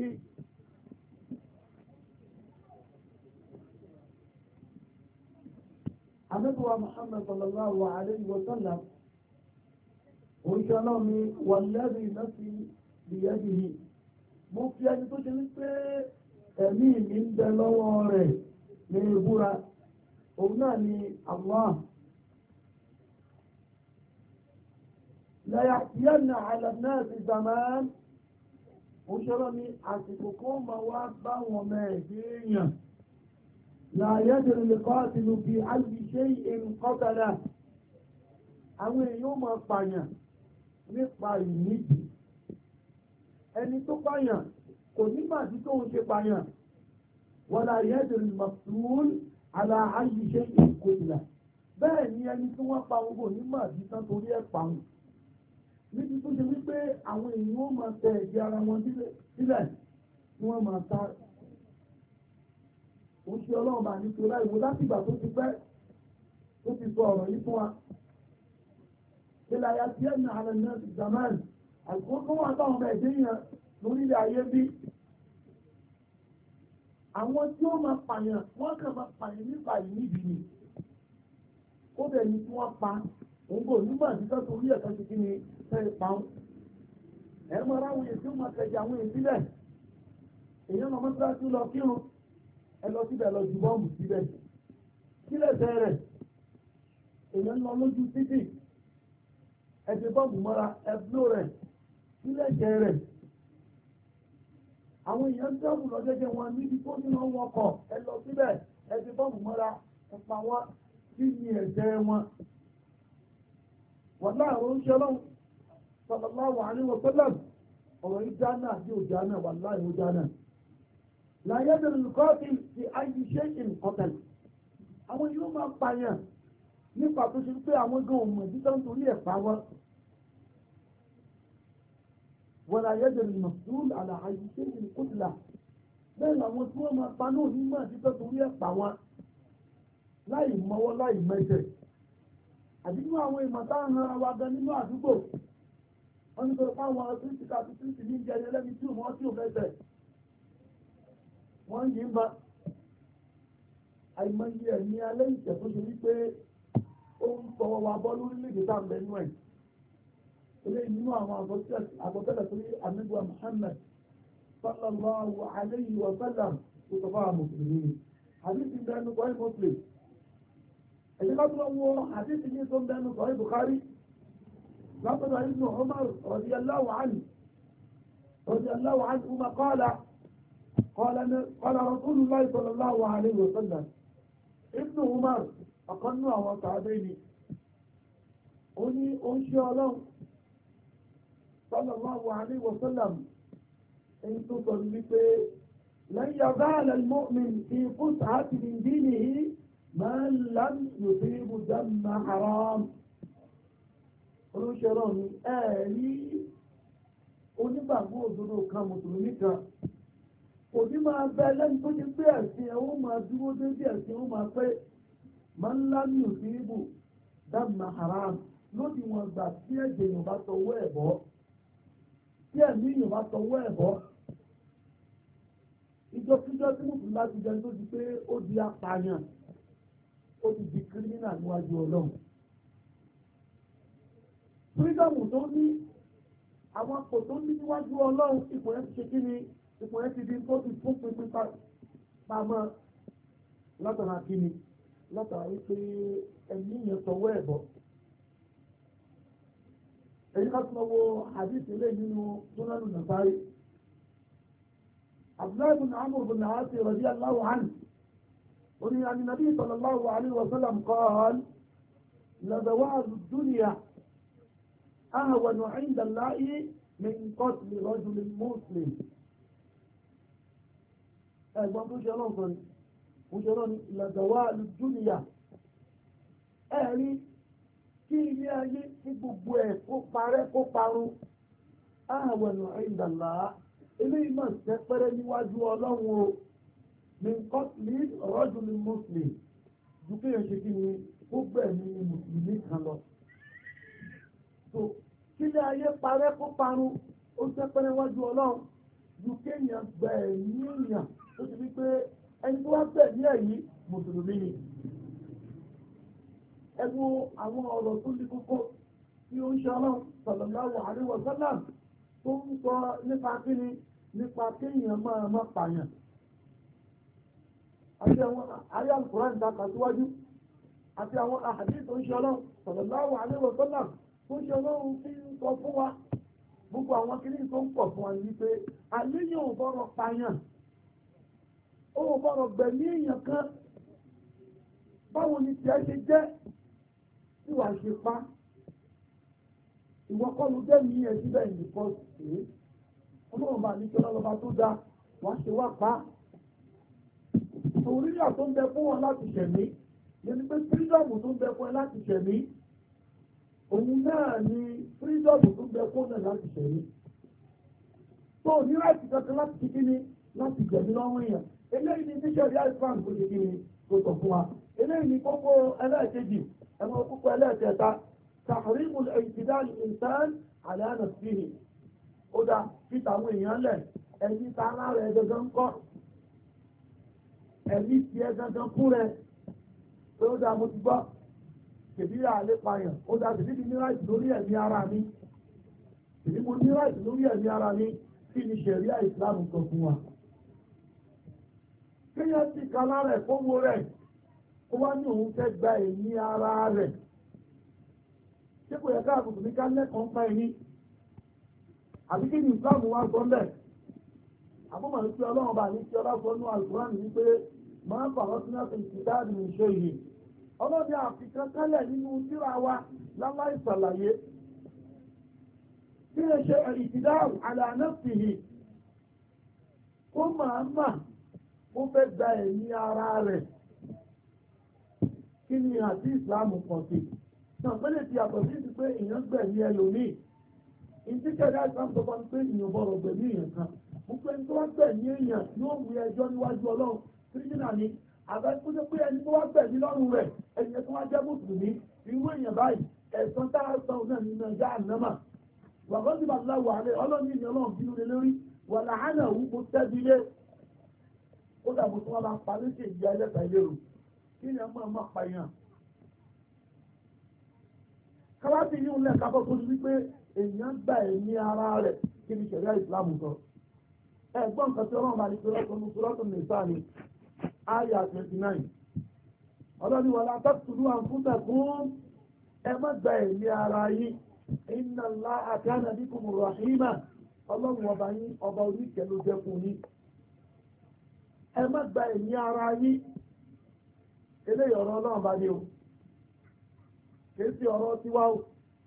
àmẹ́bùwà Muhammad sallallahu alayhi wa sallam òṣìṣẹ́ mi walladhi nafsi biyadihi mo fi ẹni tó ṣe wípé ẹ̀mí mi ń bẹ lọ́wọ́ rẹ̀ ní ìbúra òun náà ni Allah la ya'tiyanna 'ala an-nasi zaman òṣìṣẹ́ mi àsìkò kó máa wá bá wọn mẹ́ẹ̀ẹ́dẹ́yàn لا يدري القاتل في أي شيء قتله àwọn èèyàn máa pààyàn nípa ìnídìí ẹni tó pààyàn kò nígbà tí tó ń ṣe pààyàn ولا يدري المقتول على أي شيء قتله bẹ́ẹ̀ ni ẹni tí wọ́n pa gbogbo onímọ̀ àdìsán torí ẹ̀ pa wọn níbi tó ṣe wípé àwọn èèyàn ó máa tẹ ẹ̀jẹ̀ ara wọn sílẹ̀ ni wọ́n máa sá ó ṣe ọlọ́run bá ní torí àìwò látìgbà tó ti pẹ́ tó ti sọ ọ̀rọ̀ yìí fún wa ìlàyà tí ẹ̀ ní àlẹ́ náà ti zaman àkókò wọn táwọn ọmọ ẹ̀dẹ́ yẹn lórílẹ̀ ayé bí àwọn tí ó máa pààyàn wọ́n kàn máa pààyàn nípa ìníbi ni ó bẹ̀ ní tí wọ́n pa òun kò nígbà tí tó torí ẹ̀ka ṣe kí ni fẹ́ pa ọ́n ẹ̀ mọ ara àwọn èèyàn tí ó máa tẹ̀jà àwọn èèyàn sílẹ̀ èèyàn lọ mọ́tíráṣí lọ kírun ẹ lọ síbẹ̀ lọ ju bọ́ọ̀mù síbẹ̀ sílẹ̀ tẹ́rẹ̀ èèyàn lọ lójú títì ẹ ti bọ́ọ̀mù mọ́ra ẹ bló rẹ̀ sílẹ̀ tẹ́rẹ̀ àwọn èèyàn dáàbò lọ jẹ́jẹ́ wọn níbi tó ní wọn wọkọ̀ ẹ lọ síbẹ̀ ẹ ti bọ́ọ̀mù mọ́ra ẹ pa wọn kí ni ẹ̀jẹ̀ wọn wọ́n láàrún ń ṣe ọlọ́run sallallahu alaihi wa sallam ọ̀rọ̀ yìí jánà àti òjánà wà láì ó jánà láyé bẹ̀rẹ̀ lùkọ́ọ̀tì ti ayé ṣe ìkọ̀tẹ̀l àwọn yóò máa pààyàn nípa tó ṣe pé àwọn gan òmò ìdíjọ́ nítorí ẹ̀ pa wọn wọ́n láyé bẹ̀rẹ̀ mọ̀sùlùmí àlà ayé ṣe ìkọ̀tẹ̀lá bẹ́ẹ̀ làwọn tí wọ́n máa pa náà nígbà ìdíjọ́ torí ẹ̀ pa wọn láì mọ́wọ́ láì mẹ́jẹ̀ àdínú àwọn ìmọ̀ táwọn ara wa gan nínú àdúgbò wọ́n ní pé fáwọn kírísìkà àti kírísì ní jẹ́ ẹlẹ́ni tí wọ́n tí ò mẹ́jẹ̀ wọ́n yìí ń bá àìmọye ẹ̀mí alẹ́ ìjẹ́ tó ṣe wípé ó ń tọwọ́ wa bọ́ lórílẹ̀-èdè tá à ń bẹ nínú ẹ̀ eléyìí nínú àwọn àgbọ̀tẹ́lẹ̀ tó ní àmẹ́gbà Muhammad sallallahu alayhi wa sallam tó sọ fáwọn mùsùlùmí àdìsí bẹ́ẹ̀ kọ́ muslim ẹ̀jẹ̀ bá tó wọ àdìsí ní tó ń bẹ́ẹ̀ kọ́ Bukhari látọ̀dọ̀ ibn Umar radiyallahu anhu ma qala Rasulullah sallallahu alayhi wa sallam ibn Umar ọ̀kanú àwọn sàádé ni ó ní ó ń ṣe ọlọ́run sallallahu alayhi wa sallam èyí tó sọ ní wípé lan yazala al-mu'min fi fus'atin min dinihi ma lam yusib damma haram olóṣèlú ọ̀hún ẹ̀ẹ́rí onígbàgbọ́ òdodo kan mùsùlùmí kan òní máa bẹ lẹ́nu tó ti pé ẹ̀sìn ẹ̀ ó máa dúró dédé ẹ̀sìn ó máa pé máa ń lá ní òsínbù dáàmà haram lódì wọn gbà tí ẹ̀jẹ̀ yóò bá tọwọ́ ẹ̀ bọ́ tí ẹ̀mí yóò bá tọwọ́ ẹ̀ bọ́ ìjọkíjọ tí mùsùlùmí láti jẹun tó di pé ó di apààyàn ó ti di kírímínà níwájú ọlọ́run fírídọ̀mù tó ní àwọn àpò tó ní níwájú ọlọ́run ipò ẹ̀ ti ṣe kí ni ipò ẹ̀ ti di tó ti fún pínpín pamọ́ látara kí ni látara wípé ẹ̀mí yẹn tọwọ́ ẹ̀ bọ̀ èyí ká tún wo hadith ilé nínú Sunanu Nasa'i Abdullahi bin Amr bin As radiyallahu anhu oní àni Nabi sallallahu alayhi wa sallam qala la zawadu dunya أهون عند الله من قتل رجل مسلم ẹ̀gbọ́n tó ṣe ọlọ́run sọ ni mo ṣe ọlọ́run làdàwà lùdúnìyà ẹ̀rí kí ilé ayé kí gbogbo ẹ̀ kó parẹ́ kó parun أهون عند الله eléyìí máa ṣe pẹ́rẹ́ níwájú ọlọ́run o min qatl رجل مسلم ju kéèyàn ṣe kí ni gbogbo ẹ̀mí mùsùlùmí kan lọ kílé ayé parẹ́ kó parun ó sẹ́pẹ́rẹ́ wájú ọlọ́run ju kéèyàn gbẹ ẹ̀mí èèyàn tó ti fi pé ẹni tó wá bẹ̀ ní ẹ̀yí mùsùlùmí ni ẹgbó àwọn ọ̀rọ̀ tó ní kókó tí ó ń ṣe ọlọ́run sallallahu alaihi wa sallam tó ń sọ nípa kíni nípa kéèyàn máa má pààyàn àti àwọn ayé Al-Qur'an ìdáka síwájú àti àwọn àhàdí tó ń ṣe ọlọ́run sallallahu alaihi wa sallam tó ṣe ọlọ́run tí ń sọ fún wa gbogbo àwọn kìíní tó ń pọ̀ fún wa ní pé àléyàn ò bọ́rọ̀ pààyàn ó bọ́rọ̀ gbẹ̀mí èèyàn kan báwo ni tí ẹ ṣe jẹ́ tí wàá ṣe pa ìwọ kọ́ ló jẹ́ ní ẹ̀ síbẹ̀ nìkan sí ọlọ́run bá ní kí ọlọ́ba tó dá wàá ṣe wá pa orílẹ̀ tó ń bẹ fún wọn láti ṣẹ̀mí yẹn ni pé fírídọ̀mù tó ń bẹ fún ẹ láti ṣẹ̀mí òun náà ni fírídọ̀mù tó ń bẹ fún ẹ láti ṣẹ̀mí tó ní láti kankan láti ṣe kíni láti jẹ̀mí lọ́wọ́ èèyàn eléyìí ni tíṣẹ̀rí àìsàn tó ṣe kíni tó sọ fún wa eléyìí ni kókó ẹlẹ́ẹ̀kejì ẹ̀mọ́ kókó ẹlẹ́ẹ̀kẹta tàhírímù ìtìdáàlì ìsán àlẹ́ àná fìhì ó dá fi tàwọn èèyàn lẹ̀ ẹ̀yìn ta ara rẹ̀ gangan ń kọ́ ẹ̀yìn tí ẹ gangan fún rẹ̀ pé ó dá mo ti gbọ́ tèbí àlẹ́ payàn ó dá tèbí ní ráìtì lórí ẹ̀mí ara mi tèbí mo ní ráìtì lórí ẹ̀mí ara mi kí ni ṣẹ̀ríà ìsìlámù sọ fún wa. kéèyàn ti kala rẹ̀ fówó rẹ̀ ó wá ní òun fẹ́ gba ẹ̀mí ara rẹ̀ ṣé kò yẹ káàkùn ní ká lẹ́kọ̀ọ́ pa ẹ̀mí àbí kí ni ìsìlámù wá sọ ńbẹ̀ àbúmọ̀ ní pé ọlọ́run bá ní kí ọlá sọ nú àlùkùránì ní pé máa ń fàwọn sínú àti ìsìdáàdì ní ṣe yìí ọlọ́dẹ àfikàn kálẹ̀ nínú tírà wa láláì ṣàlàyé kí ẹ ṣe ìsìdáàdì àlànàfìhì ó máa mà ó fẹ́ gba ẹ̀mí ara rẹ̀ kí ni àti ìsìlámù kan sí náà pẹ́lẹ̀ ti àpọ̀ sí ti pé èèyàn gbẹ̀mí ẹlòmíì ìdíkẹ̀dá ìsìlámù tó bá ń pé èèyàn bọ̀rọ̀ gbẹ̀mí èèyàn kan gbogbo ẹni tó wá gbẹ̀mí èèyàn yóò mú ẹjọ́ níwájú ọlọ́run kírísítà ni àbẹ́kúndé pé ẹni tó wá gbẹ̀mí lọ́rùn rẹ̀ ẹni tó wá jẹ́ mùsùlùmí irú èèyàn báyìí ẹ̀sán tá a san náà nínú ẹja ànámà wàgọ́sí bàbá wà á lé ọlọ́run ìyẹn ọlọ́run bínú lé lórí wà láhánà òun kò tẹ́bi lé ó dàbò tí wọ́n bá pa léṣe ìyá ẹlẹ́ta ìlérò kí ni ẹ̀mọ́ ẹ̀mọ́ pa yàn. káwáṣí yìí ń lẹ̀ kábọ̀ tó ní wípé èèyàn gba ẹ̀mí ara rẹ̀ kí ni ṣẹ̀ríà ìsìlámù sọ. ẹ̀gbọ́n nǹkan tí ọlọ́run bá ní pé lọ́tún nìsáà ni àyà 29 ọlọ́ni wà látàkùnú àǹfúsàkún ẹ má gba ẹ̀mí ara yín inna Allaha kana bikum rahima ọlọ́run ọba yín ọba oníkẹ́ ló jẹ́ fún yín ẹ má gba ẹ̀mí ara yín eléyìí ọ̀rọ̀ ọlọ́run bá ní o kìí sí ọ̀rọ̀ tiwa o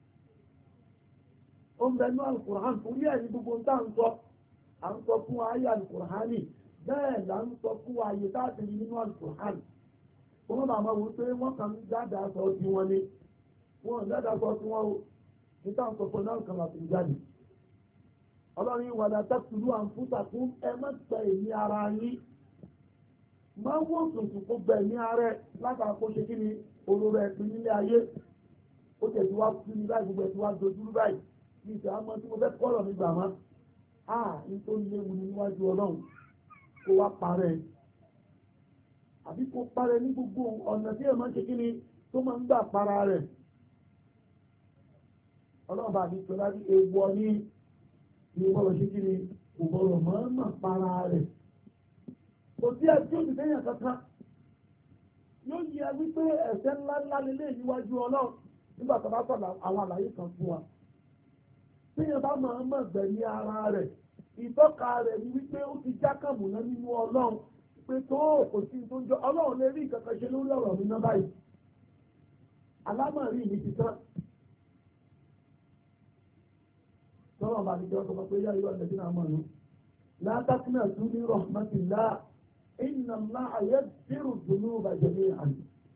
ó ń bẹnu alukur'an torí ẹ̀ ní gbogbo ń tà ń sọ à ń sọ fún ayé alukur'ani bẹ́ẹ̀ là ń sọ fún ayé táàtì nínú alukur'an wọ́n bá máa wò pé wọ́n kàn ń dáadáa sọ sí wọn ni wọ́n dáadáa sọ sí wọn o ní táwọn sọ fún náà kan láti jáde ọlọ́run wàdà taqtulu anfusakum ẹ má gba ẹ̀mí ara yín máa wọ́n tuntun kó gba ẹ̀mí ara ẹ̀ látara kó ṣe kí ni oró rẹ̀ pín nílé ayé ó tẹ̀sí wá sí ní báyìí gbogbo ẹ̀ tí wá dojúrú báyìí ní ìṣẹ́ àmọ́ tí mo fẹ́ kọ́rọ̀ mi gbà má ní tó léwu ní níwájú ọlọ́run kó wá parẹ́ àbí kó parẹ́ ní gbogbo ọ̀nà tí ẹ̀ máa ń ṣe kí ni tó máa ń gbà para rẹ̀ ọlọ́run bá mi sọ láti ewu ọ ní ìwọ̀rọ̀ ṣe kí ni ìwọ̀rọ̀ mọ́ọ́mọ́ para rẹ̀ kò sí ẹtí ó ti fẹ́yàn kankan yóò yẹ wípé ẹ̀ṣẹ̀ ńlá ńlá lélẹ̀ níwájú ọlọ́run nígbà tó bá sọ̀rọ̀ àwọn àlàyé kan fún wa téèyàn bá mọ̀ọ́mọ́ gbẹ̀mí ara rẹ̀ ìtọ́ka rẹ̀ ni wípé ó ti jákàmùná nínú ọlọ́run pé tó kò sí tó ń jọ ọlọ́run lè rí nǹkan kan ṣe lórí ọ̀rọ̀ mi náà báyìí alámọ̀rí mi ti tán sọ́wọ́n bá mi jẹ́ ọkọ̀ pé yá irọ́ ẹ̀dẹ́gbẹ́ náà mọ̀ ní látàkínà tún ní rahmatillah inna Allaha yaghfiru dhunuba jami'an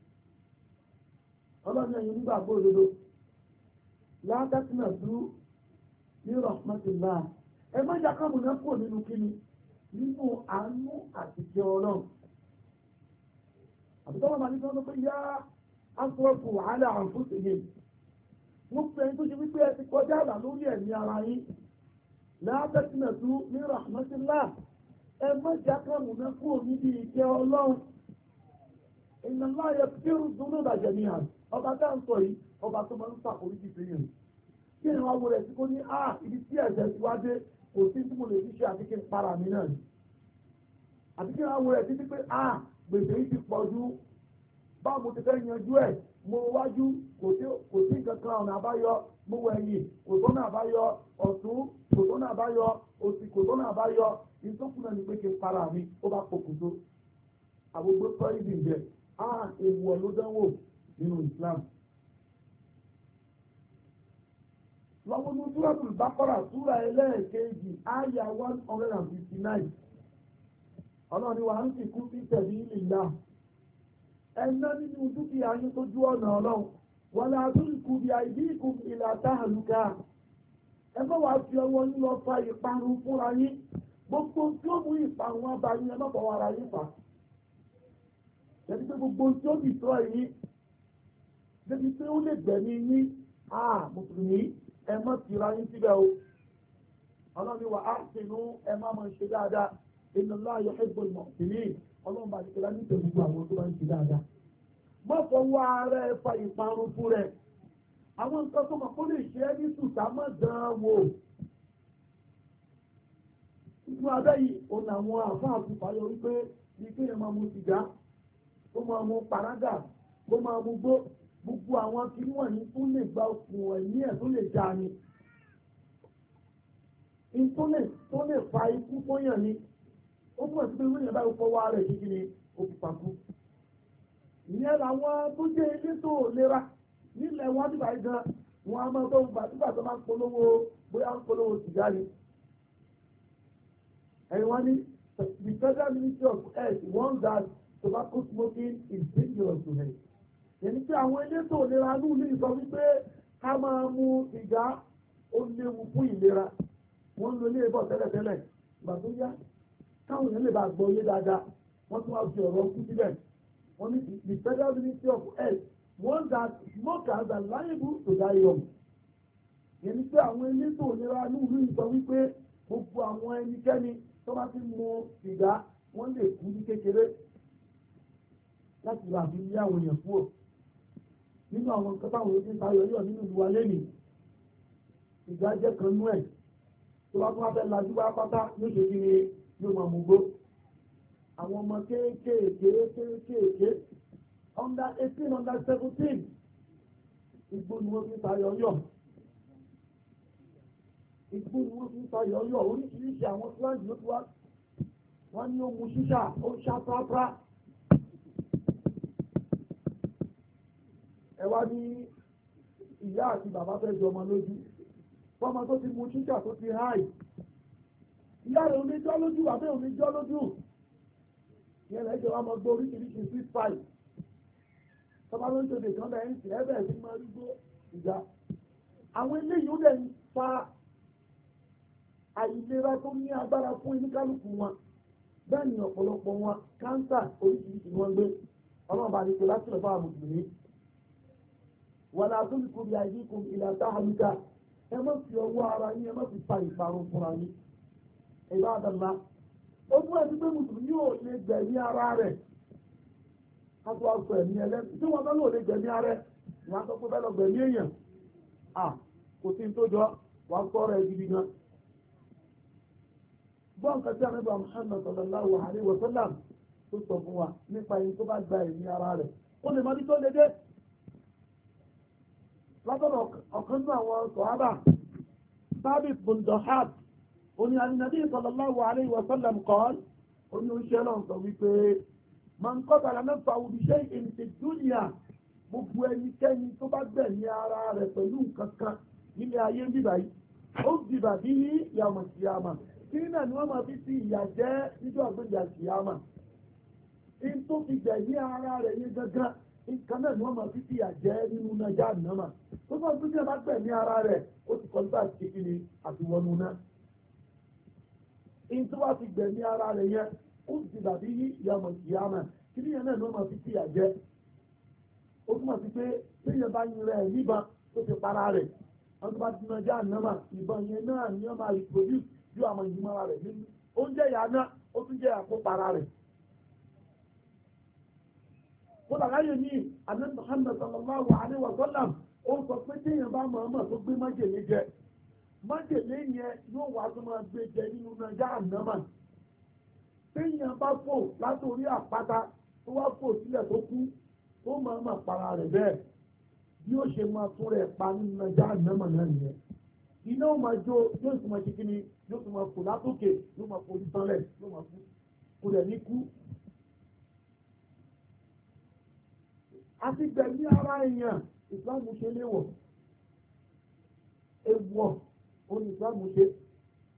ọlọ́run ẹ̀yìn nígbà gbóòdodo látàkínà tún ní rahmatillah ẹ má jákàmù náà kúrò nínú kíni nínú àánú àtijọ́ ọlọ́run àbútọ́wọ́n bá ní sọ́nà pé yá asrafu ala anfusihim wọ́n fẹ́ tó ṣe wípé ẹ ti kọjá àlà lórí ẹ̀mí ara yín látẹ́sínà tú ní rahmatillah ẹ má jákàmù náà kúrò níbi ìkẹ́ ọlọ́run inna Allaha yaghfiru dhunuba jami'an ọba tá ń sọ yìí ọba tó máa ń sàkórí ti fi yìí kí ni wọ́n wọlé sí kó ní ibi tí ẹ̀jẹ̀ ti wá dé kò sí tí mo lè fi ṣe àti kí n para mi náà ni àti kí wọ́n wọlé sí pé gbèsè yìí ti pọ̀ ju báwo mo ti fẹ́ yanjú ẹ̀ mo wájú kò sí nǹkan kan ọ̀nà àbáyọ mo wọ ẹ̀yìn kò sọ́nà àbáyọ ọ̀tún kò sọ́nà àbáyọ òsì kò sọ́nà àbáyọ ìtòkùnà ni pé kí n para mi ó bá pokùnso àgbègbè sọ́yìdì jẹ ewu ọlọ́dánwò nínú Islam lọ́wọ́ ní Suratul Baqara súra ẹlẹ́ẹ̀kejì àyà 159 ọlọ́ni wa ń sì kú sí sabilillah ẹ̀ná nínú dúkìá yín tó ju ọ̀nà ọlọ́run wala tulqu bi aydikum ila tahluka ẹ má wàá fi ọwọ́ yín lọ fa ìparun fúnra yín gbogbo tí ó mú ìparun ọba yín ẹ má bọ̀ wàrà yín fà ẹni pé gbogbo tí ó dìtọ́ yín débi pé ó lè gbẹ̀mí yín mùsùlùmí ẹ má tira yín síbẹ̀ o ọlọ́run wa ahsinu ẹ má máa ṣe dáadáa inna Allaha yuhibbul muhsinin ọlọ́run bá ti kẹ́lá nítorí gbogbo àwọn tó bá ń ṣe dáadáa má fọwọ́ ara ẹ fa ìparun fún rẹ̀ àwọn nǹkan tó mọ̀ kó lè ṣe é ní sùtá má dán wò inú abẹ́ yìí òun àwọn àfáà ti fàyọ wípé ní kéèyàn máa mu sìgá kó máa mu parágà kó máa mu gbogbo àwọn kìíní wọ̀nyí tó lè gba okùn ẹ̀mí ẹ̀ tó lè já ni tó lè fa ikú fóyàn ni ó túnbọ̀ sí pé wíyàn báyìí fọwọ́ ara ẹ̀ kíkiri òkùpàkú ìyẹn làwọn tó jẹ́ elétò ìlera nílẹ̀ wọn nígbà yìí gan wọn a máa tó nígbà tó máa ń polówó bóyá ń polówó sìgá ni ẹ̀yìn wọn ní the Federal Ministry of Health warns that tobacco smoking is dangerous to health èyí tí àwọn elétò ìlera ní ìlú sọ wípé ká máa mu sìgá ó léwu fún ìlera wọ́n ń lo ilé ìbọ̀ tẹ́lẹ̀tẹ́lẹ̀ ìgbà tó yá káwọn èèyàn lè bá gbọ́ yé dáadáa wọ́n tún wá fi ọ̀rọ̀ kú síbẹ̀ wọ́n ní the Federal Ministry of Health warns that smokers are liable to die young èyí tí àwọn elétò ìlera ní ìlú sọ wípé gbogbo àwọn ẹnikẹ́ni tó bá ti mu sìgá wọ́n lè kú ní kékeré láti lọ àfi ilé àwọn èèyàn kúrò nínú àwọn nǹkan táwọn èèyàn ti ń tayọ yọ nínú ìlú wa lẹ́nìí sìgá jẹ́ kan nú ẹ̀ tó bá tún wá fẹ́ lajú wá pátá yóò ṣe kí ni yóò máa mú gbó àwọn ọmọ kéékèèké under 18 under 17 igbó ni wọ́n fi tayọ yọ igbó ni wọ́n fi tayọ yọ oríṣiríṣi àwọn fúláǹdì ló ti wá wọ́n ní ó mu ṣíṣà ó ṣá prápra ẹ wá ní ìyá àti bàbá fẹ́ jọ ọmọ lójú fọ́mọ tó ti mu ṣíṣà tó ti háì ìyá rẹ̀ ò ní jọ́ lójú àbẹ́ ò ní jọ́ lójú ìyẹn lẹ́jọ́ wa mọ̀ gbọ́ oríṣiríṣi 6-5 tọ́ba ló ń tòde kan bẹ́ẹ̀ ń sì ẹ́bẹ̀ẹ́ sí máa rí gbó ìjà àwọn eléyìí ó dẹ̀ ń fa àìlera tó ní agbára fún oníkálukú wọn bẹ́ẹ̀ ni ọ̀pọ̀lọpọ̀ wọn káńsà oríṣiríṣi wọn gbé ọlọ́ọ̀bá ní kò láti lọ́fà mùsùlùmí wala tulqu bi aydikum ila tahluka ẹ má fi ọwọ́ ara yín ẹ má fi fa ìparun fúnra yín Ibadallah ó fún ẹni pé mùsùlùmí yóò lè gbẹ̀mí ara rẹ̀ kátó wá sọ ẹ̀mí ẹlẹ́sìn tí wọ́n bá lò lè gbẹ̀mí ara rẹ̀ wọ́n á sọ pé bẹ́ẹ̀ lọ gbẹ̀mí èèyàn kò sí tó jọ wà á sọ̀rọ̀ ẹ̀ gidi gan. gbọ́n kan tí a nígbà Muhammad sallallahu alaihi wa sallam tó sọ fún wa nípa ẹni tó bá gba ẹ̀mí ara rẹ̀ ó lè máa ní tó lédè látọ̀dọ̀ ọ̀kan nínú àwọn sọ̀hábà Thabit bin Dahhak oní Ànábì sallallahu alaihi wa sallam qala oní oníṣẹ́ náà sọ wípé man qatala nafsahu bi shay'in fi dunya gbogbo ẹnikẹ́ni tó bá gbẹ̀mí ara rẹ̀ pẹ̀lú nǹkan kan nílé ayé ń bíbá yìí ó dìbà bí yawm al-qiyamah kí náà ni wọ́n máa fi sí ìyà jẹ́ níjọ́ àgbéjà kìyàmà in tó fi gbẹ̀mí ara rẹ̀ yé gángan nǹkan náà ni wọ́n máa fi sí ìyà jẹ́ nínú náà jahannama tó bá gbé bá gbẹ̀mí ara rẹ̀ ó ti kọjú àti kékeré àti wọnú náà in tó bá fi gbẹ̀mí ara rẹ̀ yẹn ó dìbà bí yawm al-qiyamah kí ni yẹn náà ni wọ́n máa fi sí ìyà jẹ́ ó túmọ̀ sí pé téèyàn bá yin rẹ̀ níbọn tó ti para rẹ̀ wọ́n tó bá ti náà jahannama ìbọn yẹn náà ni wọ́n máa reproduce yóò àwọn ìgbìmọ̀ ara rẹ̀ nínú oúnjẹ ìyá náà ó tún jẹ́ àkópara rẹ̀. ó dàgáyé ní àdé Muhammad sallallahu alaihi wa sallam ó sọ pé téèyàn bá mọ̀ọ́mọ̀ tó gbé májèlé jẹ májèlé yẹn yóò wá tó máa gbé jẹ nínú náà jahannama téèyàn bá fò látòrí àpáta tó wá fò sílẹ̀ tó kú tó mọ̀ọ́mọ̀ para rẹ̀ bẹ́ẹ̀ bí ó ṣe máa tún rẹ̀ pa nínú náà jahannama náà nìyẹn iná ó máa jó yóò tún máa ṣe kí ni yóò tún máa fò látòkè yóò máa forí sánlẹ̀ yóò máa kú kò rẹ̀ ní kú. àti gbẹ̀mí ara èèyàn ìsìláàmù ṣe léwọ̀ ewọ̀ òní ìsìláàmù ṣe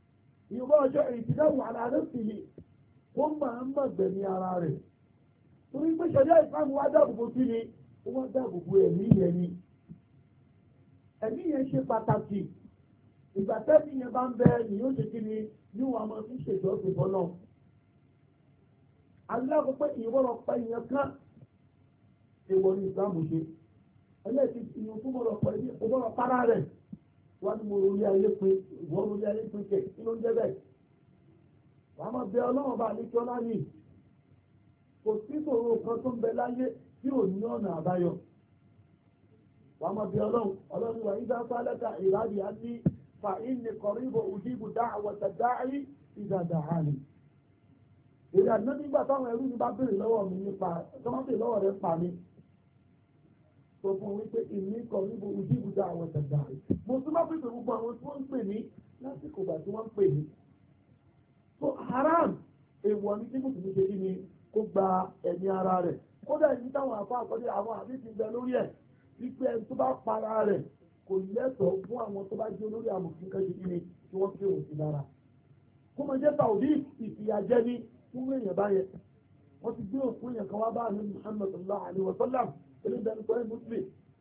ìwọ ọjọ́ ìdílẹ́wò àlàáfíà sì ni wọ́n máa ń mọ̀ gbẹ̀mí ara rẹ̀ torí pé ṣẹ̀ríà ìsìlámù wá dáàbòbò sí ni ó wá dáàbòbò ẹ̀mí yẹn ni ẹ̀mí yẹn ṣe pàtàkì ìgbà tẹ́bí yẹn bá ń bẹ ni yóò ṣe kí ni yóò wá máa fi ṣèjọ́ ìbọn náà alákọ̀ọ́pẹ́ ìwọ́rọ̀ pa ìyẹn kan èèwọ̀ ní ìsìlámù ṣe ẹlẹ́ẹ̀kì ìyẹn fún bọ́rọ̀ pọ̀ ẹbí ọgbọ́rọ̀ para rẹ̀ wá ní mo rọlé ayé pé ìwọ́ rọlé ayé pé kẹ̀ kí ló ń jẹ́ bẹ́ẹ̀ wàá máa bẹ ọlọ́run bá àlékí ọlá ní kò sí ìṣòro kan tó ń bẹ láyé tí ò ní ọ̀nà àbáyọ wàá máa bẹ ọlọ́run wà ìdá sálẹ́ka ìwádìí á ní fa inni qaribu ujibu da'wata da'i idha da'ani èrè àná nígbà táwọn ẹrú ní bá béèrè lọ́wọ́ mi nípa tọ́mọ́tì lọ́wọ́ rẹ̀ pa mi sọ fún wípé ìní qaribu ujibu da'wata da'i mo tún bá pèsè gbogbo àwọn tí wọ́n ń pè ní lásìkò ìgbà tí wọ́n ń pè ní so haram èèwọ̀ ní tí mùsùlùmí ṣe kí ni kó gba ẹ̀mí ara rẹ̀ kódà ìní táwọn àfa àkọ́dé àwọn àbí ti bẹ lórí ẹ̀ wípé ẹni tó bá para rẹ̀ kò lẹ́tọ̀ọ́ fún àwọn tó bá jẹ́ olórí amòfin kan ṣe kí ni tí wọ́n fi òsì lára kó máa jẹ́ tàwí ìfìyàjẹ́ ní fún èèyàn báyẹn wọ́n ti gbé òkú èèyàn kan wá bá àmì Muhammad sallallahu alaihi wa sallam eléńdẹ́nukọ́rin muslim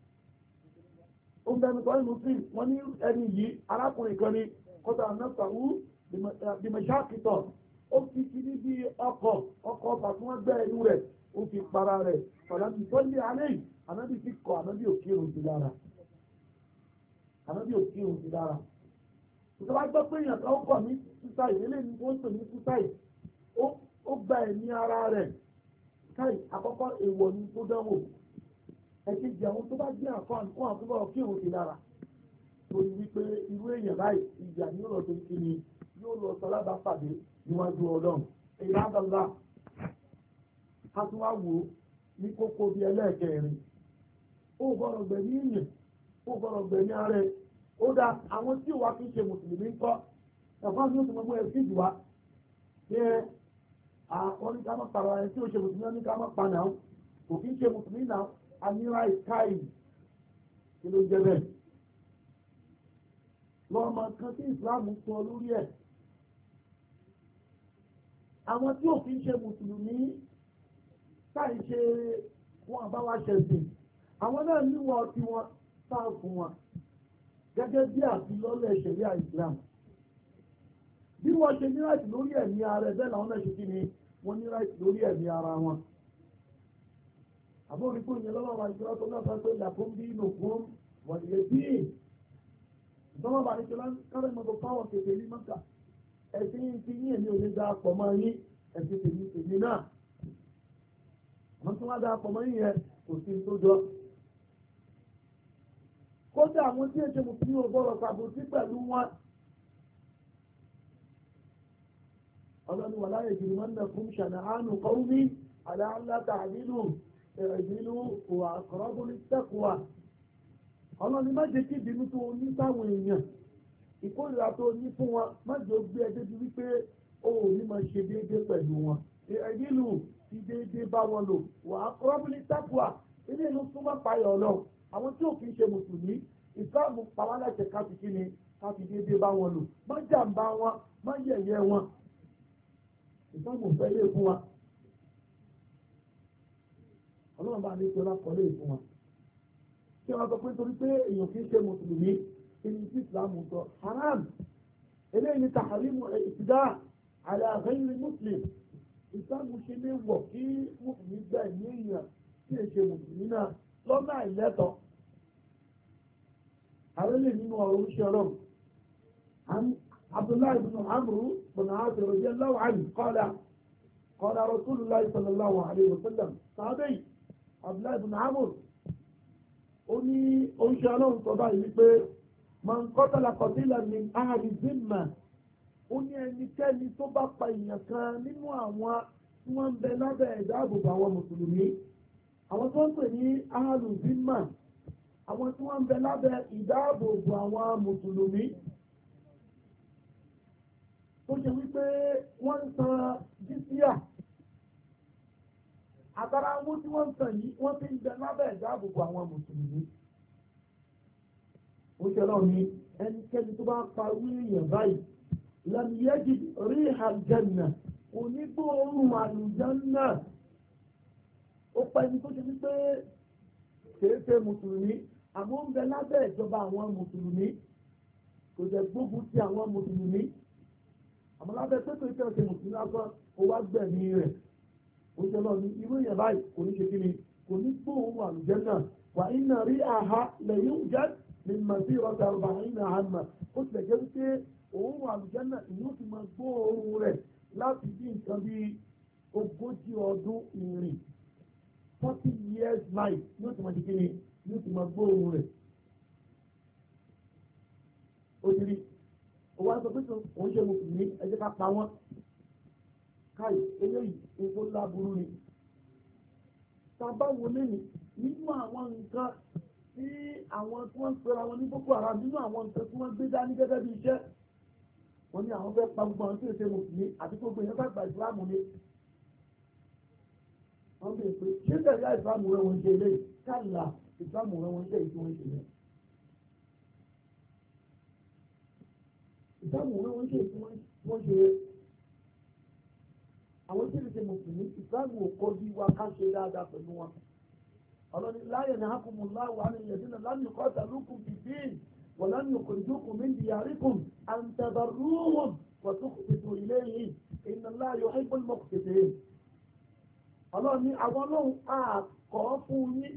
ó ń dẹ́nukọ́rin muslim wọ́n ní ẹni yìí arákùnrin kan ní kọ́tà anáfàwú bìmọ̀ṣáàkìtọ̀ ó fi kiri bí ọkọ̀ ọ̀fà tí wọ́n gbẹ́ inú rẹ̀ ó fi para rẹ̀ ọ̀làbí tó lé alẹ́ yìí ànábì ti kọ̀ ànábì òkè òun ti lára ànábì òkè òun ti lára ìjọba gbọ́ pé èèyàn kan kọ̀ ní suicide eléyìí ni wọ́n ń pè ní suicide ó gba ẹ̀mí ara rẹ̀ káì àkọ́kọ́ èèwọ̀ ni tó dánwò ẹ̀kejì àwọn tó bá gbé àkọ́n fún àtúbọ̀ kí òun ti lára torí wípé irú èèyàn láì ìjà ní ọ̀rọ̀ tó ń kí ni yóò lọ sọ lábàápàdé níwájú ọlọ́run èyí àdàlá a tún wá wò ó ní kókó bíi ẹlẹ́ẹ̀kẹrin ó gbọ́dọ̀ gbẹ̀mí ìyẹn ó gbọ́dọ̀ gbẹ̀mí ara ẹ̀ ó dá àwọn tí ò wá kí ń ṣe mùsùlùmí ń kọ́ ẹ̀fọ́n tí ó ti mọ mọ́ ẹ̀fí ìjùwá ní àwọn ní ká má para ẹ̀ tí ó ṣe mùsùlùmí ní ká má pa náà kò kí ń ṣe mùsùlùmí náà a ní ra ìkáì kí ló jẹ́ bẹ́ẹ̀ lọ́mọ kan tí ìsìláàmù sọ lórí ẹ̀ àwọn tí ò fi ń ṣe mùsùlùmí táì ṣe wọn àbáwá ṣẹ̀sìn àwọn náà níwọ̀ tí wọ́n sáà fún wọn gẹ́gẹ́ bí àfilọ́lẹ̀ ṣẹ̀ríà Islam bí wọ́n ṣe ní láti lórí ẹ̀mí ara ẹ̀ bẹ́ẹ̀ làwọn náà ṣe kí ni wọ́n ní láti lórí ẹ̀mí ara wọn àbórí kò yẹ lọ́wọ́ wa ìjọba tó náà sọ pé làkún bí inú fún wọ̀nyẹ bí ìjọba bá ní ṣọlá kárẹ̀ mọ́tò fáwọn kèfè ní mọ́ta ẹ̀sìn ti yín èmi ò ní dáa pọ̀ mọ́ yín ẹ̀sìn tèmi náà wọ́n tún wá dáa pọ̀ mọ́ yín yẹn kò sí tó jọ kódà àwọn tí èṣe mùsùlùmí ò gbọ́dọ̀ ṣàbòsí pẹ̀lú wọn ọlọ́ni wà láyé jùlọ mọ́nà fún ṣànàánù kọ́wí aláàlátà àdínú ìrìnlú wà àkọ́rọ́bùnrin tẹ́kùwà ọlọ́ni má jẹ́ kí ìbínú tó ní sáwọn èèyàn ìkórìíra tó ní fún wọn má jẹ́ ó gbé ẹ débi wípé ó ò ní máa ṣe déédéé pẹ̀lú wọn ìrìnlú ti déédéé bá wọn lò wà àkọ́rọ́bùnrin tẹ́kùwà ilé ìlú súnmọ́ payọ̀ ọlọ́run àwọn tí ò kí ń ṣe mùsùlùmí ìsìláàmù pàwálàṣẹ káfí kí ni káfí déédéé bá wọn lò má jàǹbá wọn má yẹ̀yẹ́ wọn ìsìláàmù fẹ́ lé fún wa ọlọ́run bá ní ìṣọ́lá kọ́ lé fún wa kí wọ́n sọ pé torí pé èèyàn kì í ṣe mùsùlùmí ẹni tí ìsìláàmù sọ haram eléyìí ní taharimu ìtìdá ala ghayri muslim ìsìláàmù ṣe lé wọ̀ kí mùsùlùmí gbà ní èèyàn tí èṣe mùsùlùmí náà lọ́nà àìlẹ́tọ̀ àrẹ́lẹ̀ nínú ọ̀rọ̀ oríṣẹ́ ọlọ́run Abdullahi ibn Amru bin As radiyallahu anhu qala Rasulullahi sallallahu alayhi wa sallam sàábẹ́yì Abdullahi ibn Amru ó ní oríṣẹ́ ọlọ́run sọ báyìí wípé man qatala qatilan min ahli zimma ó ní ẹnikẹ́ni tó bá pa èèyàn kan nínú àwọn tí wọ́n ń bẹ lábẹ́ ìdáàbòbò àwọn mùsùlùmí àwọn tó ń pè ní ahlu zimma àwọn tí wọ́n ń bẹ lábẹ́ ìdáàbòbò àwọn mùsùlùmí tó ṣe wípé wọ́n ń san jísíà àtàrà àwọn tí wọ́n ń san yìí wọ́n ti ń bẹ lábẹ́ ìdáàbòbò àwọn mùsùlùmí ó ṣe lọ́wọ́ ní ẹnikẹ́ni tó bá parí èèyàn báyìí lam yajid riha aljanna onígbòòrùn àlùjánnà ó pa ẹni tó ṣe wípé kìí ṣe mùsùlùmí àmọ́ ń bẹ lábẹ́ ìjọba àwọn mùsùlùmí kò jẹ́ gbógun ti àwọn mùsùlùmí àmọ́ lábẹ́ pé kò ṣe mùsùlùmí lásán ó wá gbẹ̀mí rẹ̀ ó ṣe lọ ní irú yẹn báyìí kò ní ṣe kí ni kò ní gbóhùn àlùjánnà wà iná rí àhá lẹ́yìn jẹ́ ní màsí ọ̀tà ọ̀bà iná àmà ó ti lẹ̀ jẹ́ wípé òun àlùjánnà ìlú ti máa gbóhùn rẹ̀ láti bí nǹkan bí 40 ọdún ìrìn 40 years life yóò ti máa di kí ni yóò ti máa gbóhùn rẹ̀ ó ti rí òun á sọ pé òun ṣe mùsùlùmí ẹ jẹ́ ká pa wọ́n káì eléyìí èso láburú ni tàbá wo lẹ́yìn nínú àwọn nǹkan tí àwọn tí wọ́n ń pera wọn ní Boko Haram nínú àwọn nǹkan tí wọ́n gbé dání gẹ́gẹ́ bí iṣẹ́ wọ́n ní àwọn fẹ́ pa gbogbo àwọn tí èsè mùsùlùmí àti gbogbo èèyàn fẹ́ gba ìsìlámù ni wọ́n bèèrè pé ṣé tẹ̀lé ìsìlámù rẹ̀ wọ́n ṣe eléyìí kálá ìsìlámù rẹ̀ wọ́n ṣe èyí tí wọ́n ṣe yẹn ìsìlámù rẹ̀ wọ́n ṣe èyí tí wọ́n ṣe yẹn àwọn tí ìrìnsẹ̀ mùsùlùmí ìsìláàmù ò kọjú wa ká ṣe dáadáa pẹ̀lú wọn ọlọ́ni láyé ní hakumullahu an alladhina lam yuqatilukum fid-din wa lam yukhrijukum min diyarikum an tabarruhum wa tuqsitu ilayhim inna Allaha yuhibbul muqsitin ọlọ́ni àwọn ọlọ́run àkọ́ fún yín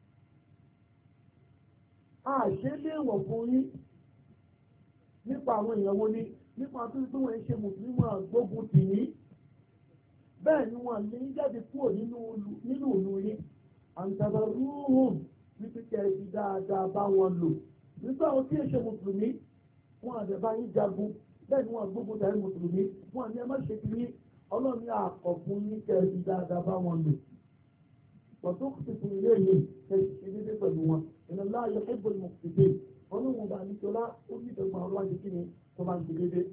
àṣẹ́léèwọ̀ fún yín nípa àwọn èèyàn wo ni nípa tó ń pín wọn ṣe mùsùlùmí wọn gbógun tì yín bẹ́ẹ̀ ni wọ́n lè jáde kúrò nínú ìlú yín àǹtàbàrúhùn wípé kẹrìsì dáadáa bá wọn lò nígbà wọn tí èṣe mùsùlùmí wọn àdẹ̀bá yín jagun bẹ́ẹ̀ ni wọ́n gbógun tàbí mùsùlùmí wọn ní ẹ má ṣe kiri ọlọ́ọ̀ni àkọ́kùn yín kẹrìsì dáadáa bá wọn lò pọ̀tó tuntun ilé yìí kẹrìsì ṣe déédéé pẹ̀lú wọn ìnà láàyè ẹgbẹ̀rún mọ̀kìtì ọlọ́run bá ní tọ́lá ó ní ìdọ̀gbọ̀n ọlọ́wájú kí ni tó bá ń ṣe déédéé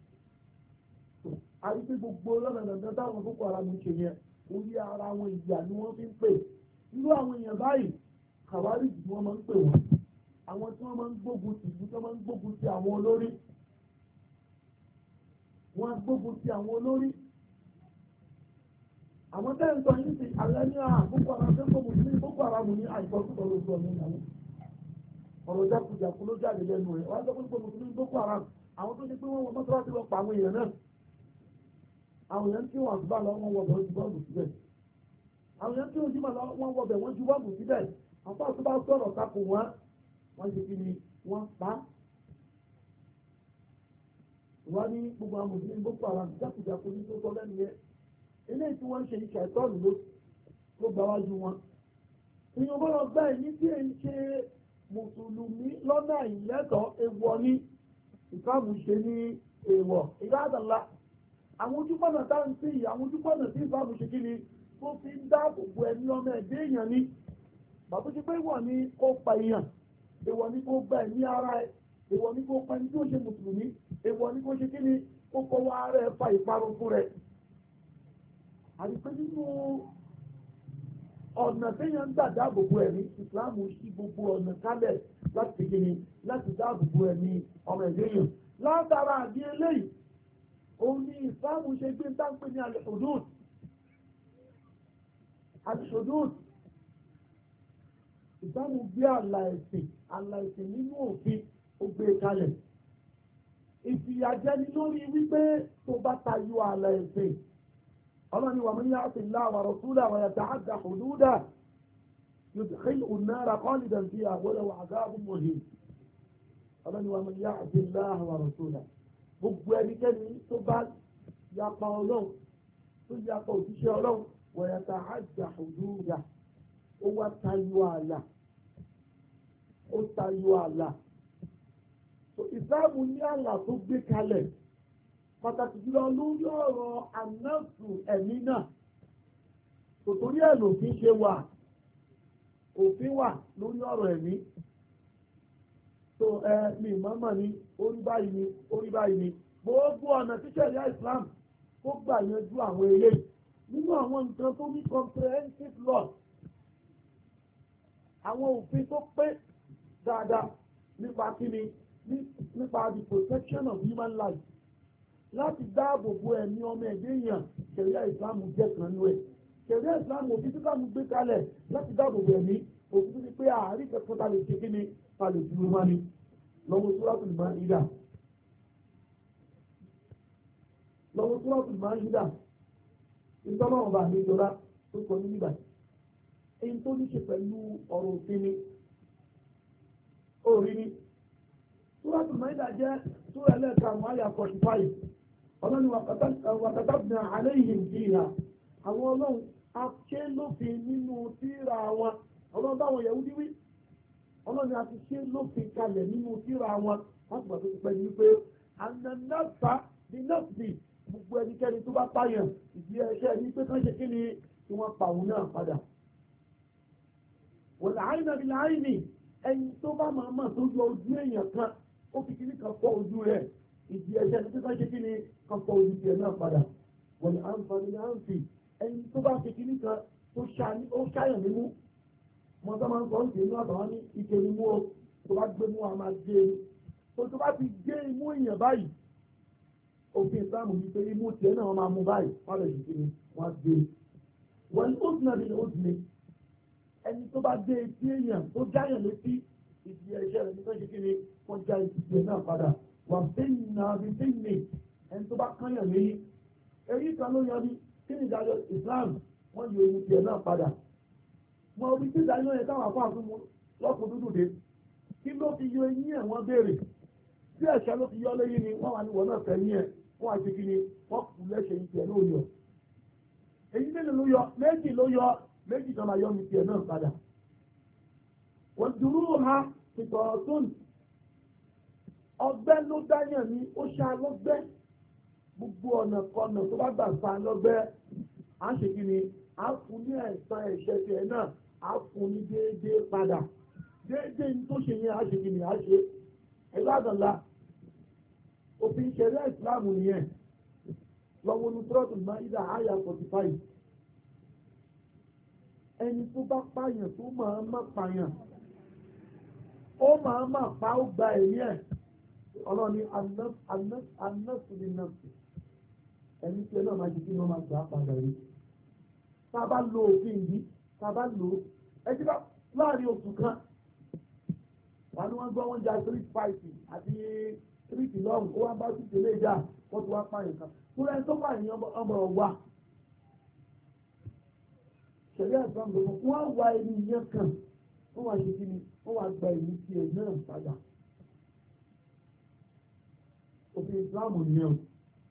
àti gbogbo lọ́nà táwọn Boko Haram ń ṣe yẹn orí ara wọn ìyà ni wọ́n fi ń pè irú àwọn èèyàn báyìí kàwárí jù wọ́n máa ń pè wọ́n àwọn tí wọ́n máa ń gbógun tì tí wọ́n máa ń gbógun ti àwọn olórí wọ́n á gbógun ti àwọn olórí àwọn tẹ́ ń sọ yìí sí alẹ́ ní Boko Haram tó gbógun sí Boko Haram ní àìsọ́kùtọ̀ ló sọ ní ìyàwó ọ̀rọ̀ jákujàku ló jáde lẹ́nu rẹ̀ wọ́n á sọ pé gbógun sí Boko Haram àwọn tó ṣe pé wọ́n wọ mọ́tò lọ pa àwọn èèyàn náà àwọn èèyàn tí wọ́n àgbà lọ wọ́n wọbẹ̀ wọ́n ju bọ́ọ̀lù síbẹ̀ àwọn èèyàn tí wọ́n jùmọ̀ lọ wọ́n wọbẹ̀ wọ́n ju bọ́ọ̀lù síbẹ̀ àpá tó bá sọ̀rọ̀ takò wọ́n ṣe kí ni wọ́n pa wọ́n ní gbogbo àwọn mùsùlùmí Boko Haram jákujàku ní tó sọ lẹ́nu yẹn eléyìí tí wọ́n ń ṣe iṣẹ́ ìtọ́nù ló gba wájú wọn èèyàn bọ́lọ̀ gbá ẹ̀yí tí èyí ṣe mùsùlùmí lọ́nà ìlẹ́tọ̀ọ́ èèwọ̀ ní ìfàmù ṣe ní èèwọ̀ ìgbàdàlá àwọn ojúpọ̀nà táwọn sí àwọn ojúpọ̀nà tí ìfàmù ṣe kí ni tó fi ń dáàbò bo ẹni ọmọ ẹ̀dẹ́ èèyàn ni bàbá ṣe pé ìwọ̀ ni kó pa èèyàn èèwọ̀ ni kó gba ẹ̀mí ara ẹ̀ èèwọ̀ ni kó pa ẹni tí ó ṣe mùsùlùmí èèwọ̀ ni kó ṣe kí ni kó fọwọ́ ara ẹ̀ fa ìparun fún rẹ̀ àdìpé nínú ọ̀nà téèyàn ń gbà dáàbò bo ẹ̀mí ìsìláàmù sí gbogbo ọ̀nà kálẹ̀ láti ṣe kí ni láti dáàbò bo ẹ̀mí ọmọ ẹ̀dẹ́ èèyàn látara àbí eléyìí òun ni ìsìláàmù ṣe gbé ń dáńpé ní al-hudud ìsìláàmù gbé àlà ẹ̀sìn nínú òfin ó gbé kalẹ̀ ìfìyàjẹni lórí wípé tó bá tayọ àlà ẹ̀sìn ọlọ́ni wa man ya'si Allaha wa rasulahu wa yata'adda hududahu yudkhilhu an-nara khalidan fiha wa lahu 'adhabun muhin ọlọ́ni wa man ya'si Allaha wa rasulahu gbogbo ẹnikẹ́ni tó bá yapa ọlọ́run tó yapa òṣìṣẹ́ ọlọ́run wa yata'adda hududahu ó wá tayọ àlà ìsìláàmù ní àlà tó gbé kalẹ̀ pàtàkì jùlọ lórí ọ̀rọ̀ ànáàtù ẹ̀mí náà tòtórí ẹ̀ lòfin ṣe wà òfin wà lórí ọ̀rọ̀ ẹ̀mí tó mi mọ́mọ́ ní orí báyìí ni gbogbo ọ̀nà tí ṣẹ̀ríà Islam tó gbà yanjú àwọn eléyìí nínú àwọn nǹkan tó ní comprehensive law àwọn òfin tó pé dáadáa nípa kíni nípa the protection of human life láti dáàbò bo ẹ̀mí ọmọ ẹ̀dẹ́ èèyàn ṣẹ̀ríà ìsìláàmù jẹ́ kan nú ẹ̀ ṣẹ̀rí Islam òfin tí káàmù gbé kalẹ̀ láti dáàbò bò ẹ̀mí òfin ní pé àárín kẹfọ́ ta lè ṣe kí ni ta lè dúró wá ní lọ́wọ́ Suratul Maida lọ́wọ́ Suratul Maida ìtọ́nà ọba àmì ìjọba tó kọ ní nígbà èyí tó ní ṣe pẹ̀lú ọ̀rọ̀ òfin ni orí ni Suratul Maida jẹ́ sura ẹlẹ́ẹ̀karùn-ún àyà 45 ọlọ́ni wàkàtàbìnà alayhim fiha àwọn ọlọ́run a ṣe lófin nínú tírà wọn ọlọ́run báwọn Yahudi wí ọlọ́run a ti ṣe lófin kalẹ̀ nínú tírà wọn láti gbà tó ti pẹ́ ní wípé ananasa ní nọ́ọ̀sì gbogbo ẹnikẹ́ni tó bá pààyàn ìdí ẹṣẹ́ ní pé kán ṣe kí ni tí wọ́n pa òun náà padà wọ̀lá àìnà bí láìní ẹni tó bá máa mọ̀ tó yọ ojú èèyàn kan ó fi kíní kan fọ́ ojú rẹ̀ ìdí ẹṣẹ́ ní pé kán ṣe kí ni kan fọ́ ojú tiẹ̀ náà padà wọ̀lá àǹfààní ní àǹfì ẹni tó bá fi kíní kan tó ṣàyàn nímú wọn tó máa ń sọ ń tèmi àtàwọn ní ike nímú o tó bá gbé mú a máa gé e tó bá ti gé imú èèyàn báyìí òfin ìsáàmù ní pé imú tiẹ̀ náà wọ́n máa mú báyìí wọ́n lè ṣe ni wọ́n gbé wọ́n ní oṣù náà ní oṣù ni ẹni tó bá dé etí èèyàn tó jáyàn létí ìdí ẹ̀ṣẹ̀ rẹ̀ nípa ṣe kí ni wọ́n já ìdí tiẹ̀ náà padà wà bẹ́yìn náà bí bẹ́yìn ní ẹni tó bá kányàn lẹ́yìn èyí kan ló yan ní kí ni ìdájọ́ Islam wọ́n yọ ohun tiẹ̀ náà padà mọ orí tí ìdájọ́ yẹn táwọn afọ àfihàn lọ́kùn dúdú dé kí ló fi yọ eyín ẹ̀ wọ́n béèrè tí ẹ̀ṣẹ̀ ló fi yọ lẹ́yìn ni wọ́n wà ní wọ́n náà fẹ́ yín ẹ̀ wọ́n wá ṣe kí ni wọ́n kù lẹ́ṣẹ̀ yìí tiẹ̀ ló yọ èyí mélòó ló yọ méjì ló yọ méjì kan máa yọ mi tiẹ̀ náà padà wọ́n dúró ha tìtọ̀ ọ̀tún ọgbẹ́ ló dáyàn ní ó ṣá lọ́gbẹ́ gbogbo ọ̀nà kọ̀nà tó bá gbà fa lọ́gbẹ́ á ṣe kí ni á fún ní ẹ̀san ẹ̀ṣẹ̀ tiẹ̀ náà á fún ní déédéé padà déédéé ní tó ṣe yẹn á ṣe kí ni á ṣe ìlàdàlà òfin ìṣẹ̀lẹ̀ ìsìláàmù nìyẹn lọ́wọ́ ní Suratul Maida àyà 45 ẹni tó bá pààyàn tó máa má pààyàn ó máa má pa ó gba ẹ̀mí ẹ̀ ọlọ́ni anásùlì nọ́ọ̀sì ẹni tí ẹ náà máa jẹ́ kí wọ́n máa gbà padà rí tá a bá lo òfin yìí tá a bá lo ẹtí bá láàrin oṣù kan wà ní wọ́n gbọ́ wọ́n ja street fighting àti street lọ́rùn ó wá bá sí tẹ̀lé ìjà wọ́n ti wá pààyàn kan fún ẹni tó pààyàn ọmọ ọ̀wà ṣẹ̀lẹ̀ ẹ̀sán gbogbo wọ́n wá ẹni yẹn kan wọ́n wá ṣe kí ni wọ́n wá gba ìlú tiẹ̀ náà padà òfin Islam yẹn o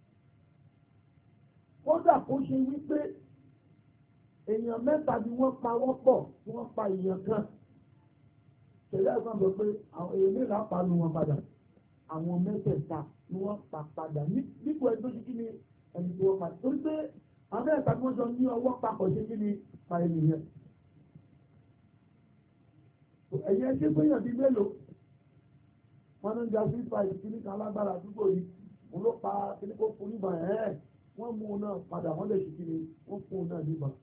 kódà kó ṣe wípé èèyàn mẹ́ta ni wọ́n pa wọ́pọ̀ tí wọ́n pa èèyàn kan ṣẹlẹ̀ ẹ̀sán gbọ́ pé àwọn èèyàn mẹ́ta pa lu wọn padà àwọn mẹ́tẹ̀ẹ̀ta ni wọ́n pa padà nípò ẹni tó ṣe kí ni ẹni tí wọ́n pa torí pé àwọn mẹ́ta tí wọ́n jọ ní ọwọ́ papọ̀ ṣe kí ni pa ènìyàn ẹ̀yẹ ṣé péyàn bíi mélòó wọ́n ń ja sí ìfàyè kí ní kan lágbára àdúgbò yìí òun ló pa kíní kó fún níbọn wọ́n mú un náà padà wọ́n lè ṣe kí ni wọ́n fún un náà níbọn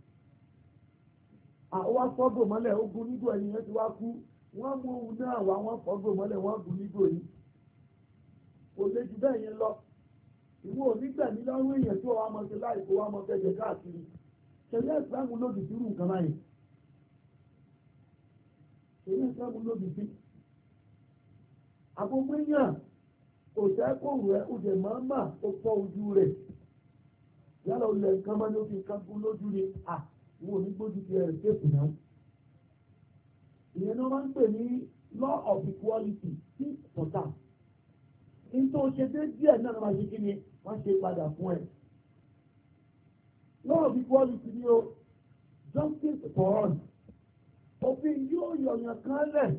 àwọn fọ́gbò mọ́lẹ̀ ogun nígbò ẹ̀yìn yẹn ti wá kú wọ́n mú un náà wá wọ́n fọ́gbò mọ́lẹ̀ wọ́n gùn nígbò yìí kò lè jù bẹ́ẹ̀ yẹn lọ ìwọ onígbẹ̀mí lọ́rùn èèyàn tí wọ́n wá mọ́ sí láìpẹ́ wá mọ́ kẹjẹ káàkiri ṣẹlẹ̀ ìsìlámù lòdì sí irú nǹkan báyìí ṣẹlẹ̀ ìsìlámù lòdì sí àgbogbo èèyàn kò sẹ́ kó rẹ̀ ó jẹ̀ máa ó fọ́ ojú rẹ̀ yálà olè nǹkan máa ní ó fi nǹkan gún lójú ni ìwọ onígbójú ti ẹ̀rẹ̀ tẹ́kù náà ìyẹn náà máa ń pè ní law of equality sí pọ̀tà nítorí ṣe dé díẹ̀ náà ló máa ṣe kí ni wọ́n ṣe padà fún ẹ̀. law of equality ni o justice for all òfin yóò yọ̀yàn kan lẹ̀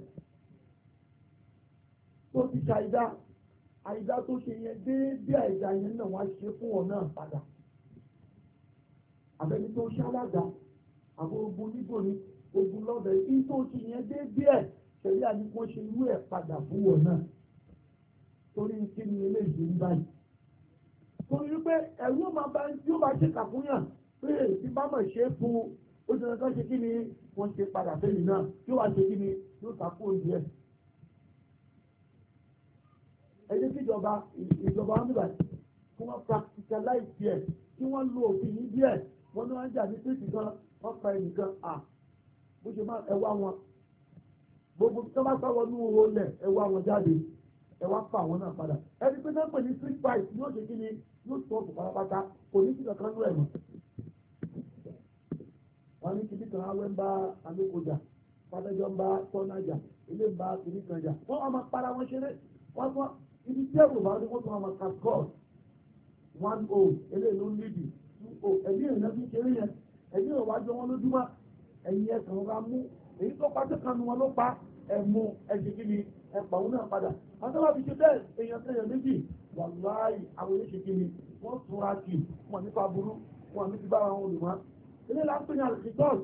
tó ti ṣàìdá àìdá tó ṣe yẹn déédéé àìdá yẹn náà wọ́n ṣe fún ọ náà padà àbẹ̀ni tó ṣálága àwọn ogun nígbò ní ogun lọ́bẹ̀ kí tó ṣe yẹn déédéé ṣẹlẹ̀ àdìpọ̀ ṣe irú ẹ̀ padà fún ọ náà torí kí ni eléyìí ń báyìí torí wípé ẹ̀rú máa bá tí ó bá ṣe kàkúnyàn pé tí bá mọ̀ ṣe fún ó ṣe kan ṣe kí ni wọ́n ṣe padà fẹ́mi náà tí ó wá ṣe kí ni yóò takú oúnjẹ ẹni tí ìjọba ń bíbà kí wọ́n practicalize díẹ̀ kí wọ́n lo òfin yìí díẹ̀ wọ́n ní wọ́n ń jà ní síìtì kan wọ́n pa ẹnìkan bó ṣe máa ẹwà wọn gbogbo tó bá sáwọ́ ní owó lẹ̀ ẹwà wọn jáde ẹwà pa àwọn náà padà ẹni pé náà pè ní street fight yóò ṣe kí ni yóò sọ ọ̀pọ̀ pátápátá kò ní sí kankan ló ẹ̀mọ́ wọ́n ní kìíní kan awẹ́ ń bá alókojà pátájọ́ ń bá tọ́nájà ilé ń bá kìíní kan jà wọ́n máa para wọn ṣeré wọ́n fọ́ ibi tí ẹ̀rù bá wọn tún máa ka score 1-0 eléyìí ló ń lédì 2-0 ẹ̀mí èèyàn fi ṣeré yẹn ẹ̀mí ò wá jọ wọn lójúmọ́ ẹ̀yìn ẹ̀sán wọn bá mú èyí tó pàṣẹ kan nu wọn ló pa ẹ̀mú ẹ̀jẹ̀ kí ni ẹ̀pà òun náà padà àwọn tó bá fi ṣe bẹ́ẹ̀ èèyàn tẹ̀yàn méjì wàláì àwọn oníṣe kí ni wọ́n tún ra kì wọ́n nípa burú wọ́n ní ti bá wọn olùmọ́ ilé là ń pè ní àlùkìtọ́ọ̀sì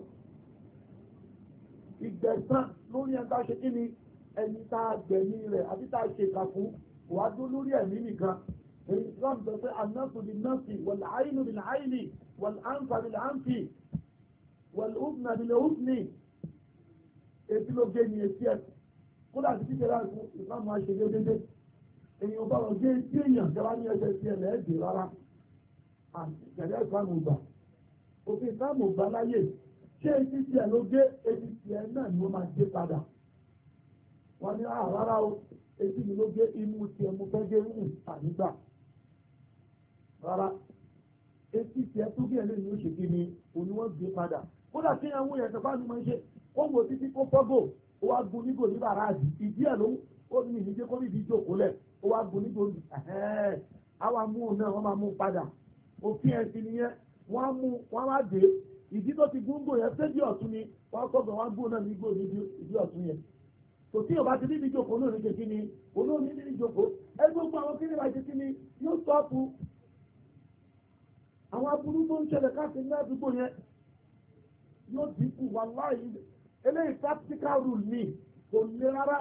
ìgbẹ̀sán lórí ẹ̀ tá a ṣe kí ni ẹni tá a gbẹ̀mí rẹ̀ àti tá a ṣe kà fún wàá dó lórí ẹ̀mí nìkan èyí islam sọ pé anáfù bí náfì wàlá àìnù bí láìlì wàlá àǹfà bí láǹfì wàlá òfìnà bí lóòfìnì ètí ló gé ní etí ẹ̀ kódà tí kíkẹ́ láti fún ìsìlámù àṣẹ déédéé èèyàn bá lọ gé etí èèyàn jẹ́ wá ní ẹsẹ̀ sí ẹ̀ lẹ́ẹ̀dẹ̀ rárá àtẹ̀lẹ́ ìsìlámù gbà òfin ìsìlámù gbà láyè ṣé etí tiẹ̀ ló gé etí tiẹ̀ náà ni ó máa gé padà wọ́n ní rárá o etí mi ló gé imú tiẹ̀ mo fẹ́ gé ànígbà rárá etí tiẹ̀ tó gé ẹ̀ lẹ́yìn ó ṣe kí ni òní wọ́n gbé padà kódà kí àwọn èèyàn tó bá ní máa ń ṣe ó wò títí kó fọ́gò ó wá gun nígò ní bàrádì ìdí ẹ̀ ló ó ní ìdíje kó ní ìdíje òkúlẹ̀ ó wá gun nígò àwọn amú náà wọ́n máa mú padà òfin ẹ̀sìn nìyẹn wọ́n á dé ìdí tó ti gúngò yẹn séjì ọ̀tún ni wọ́n kọ́gbọ̀n wọ́n gún náà nígbò níbi ìdí ọ̀tún yẹn kò tí ọba ti níbi ìjókòó náà ní kékeré ni olóòní níbi ìjókòó ẹgbẹ́ gbogbo àwọn kí ni wàá ṣe kí ni yóò sọ́ọ̀pù àwọn aburú tó ń ṣẹlẹ̀ káàkiri ní àdúgbò yẹn yóò dínkù wàláhì eléyìí practical rule ni kò lè rárá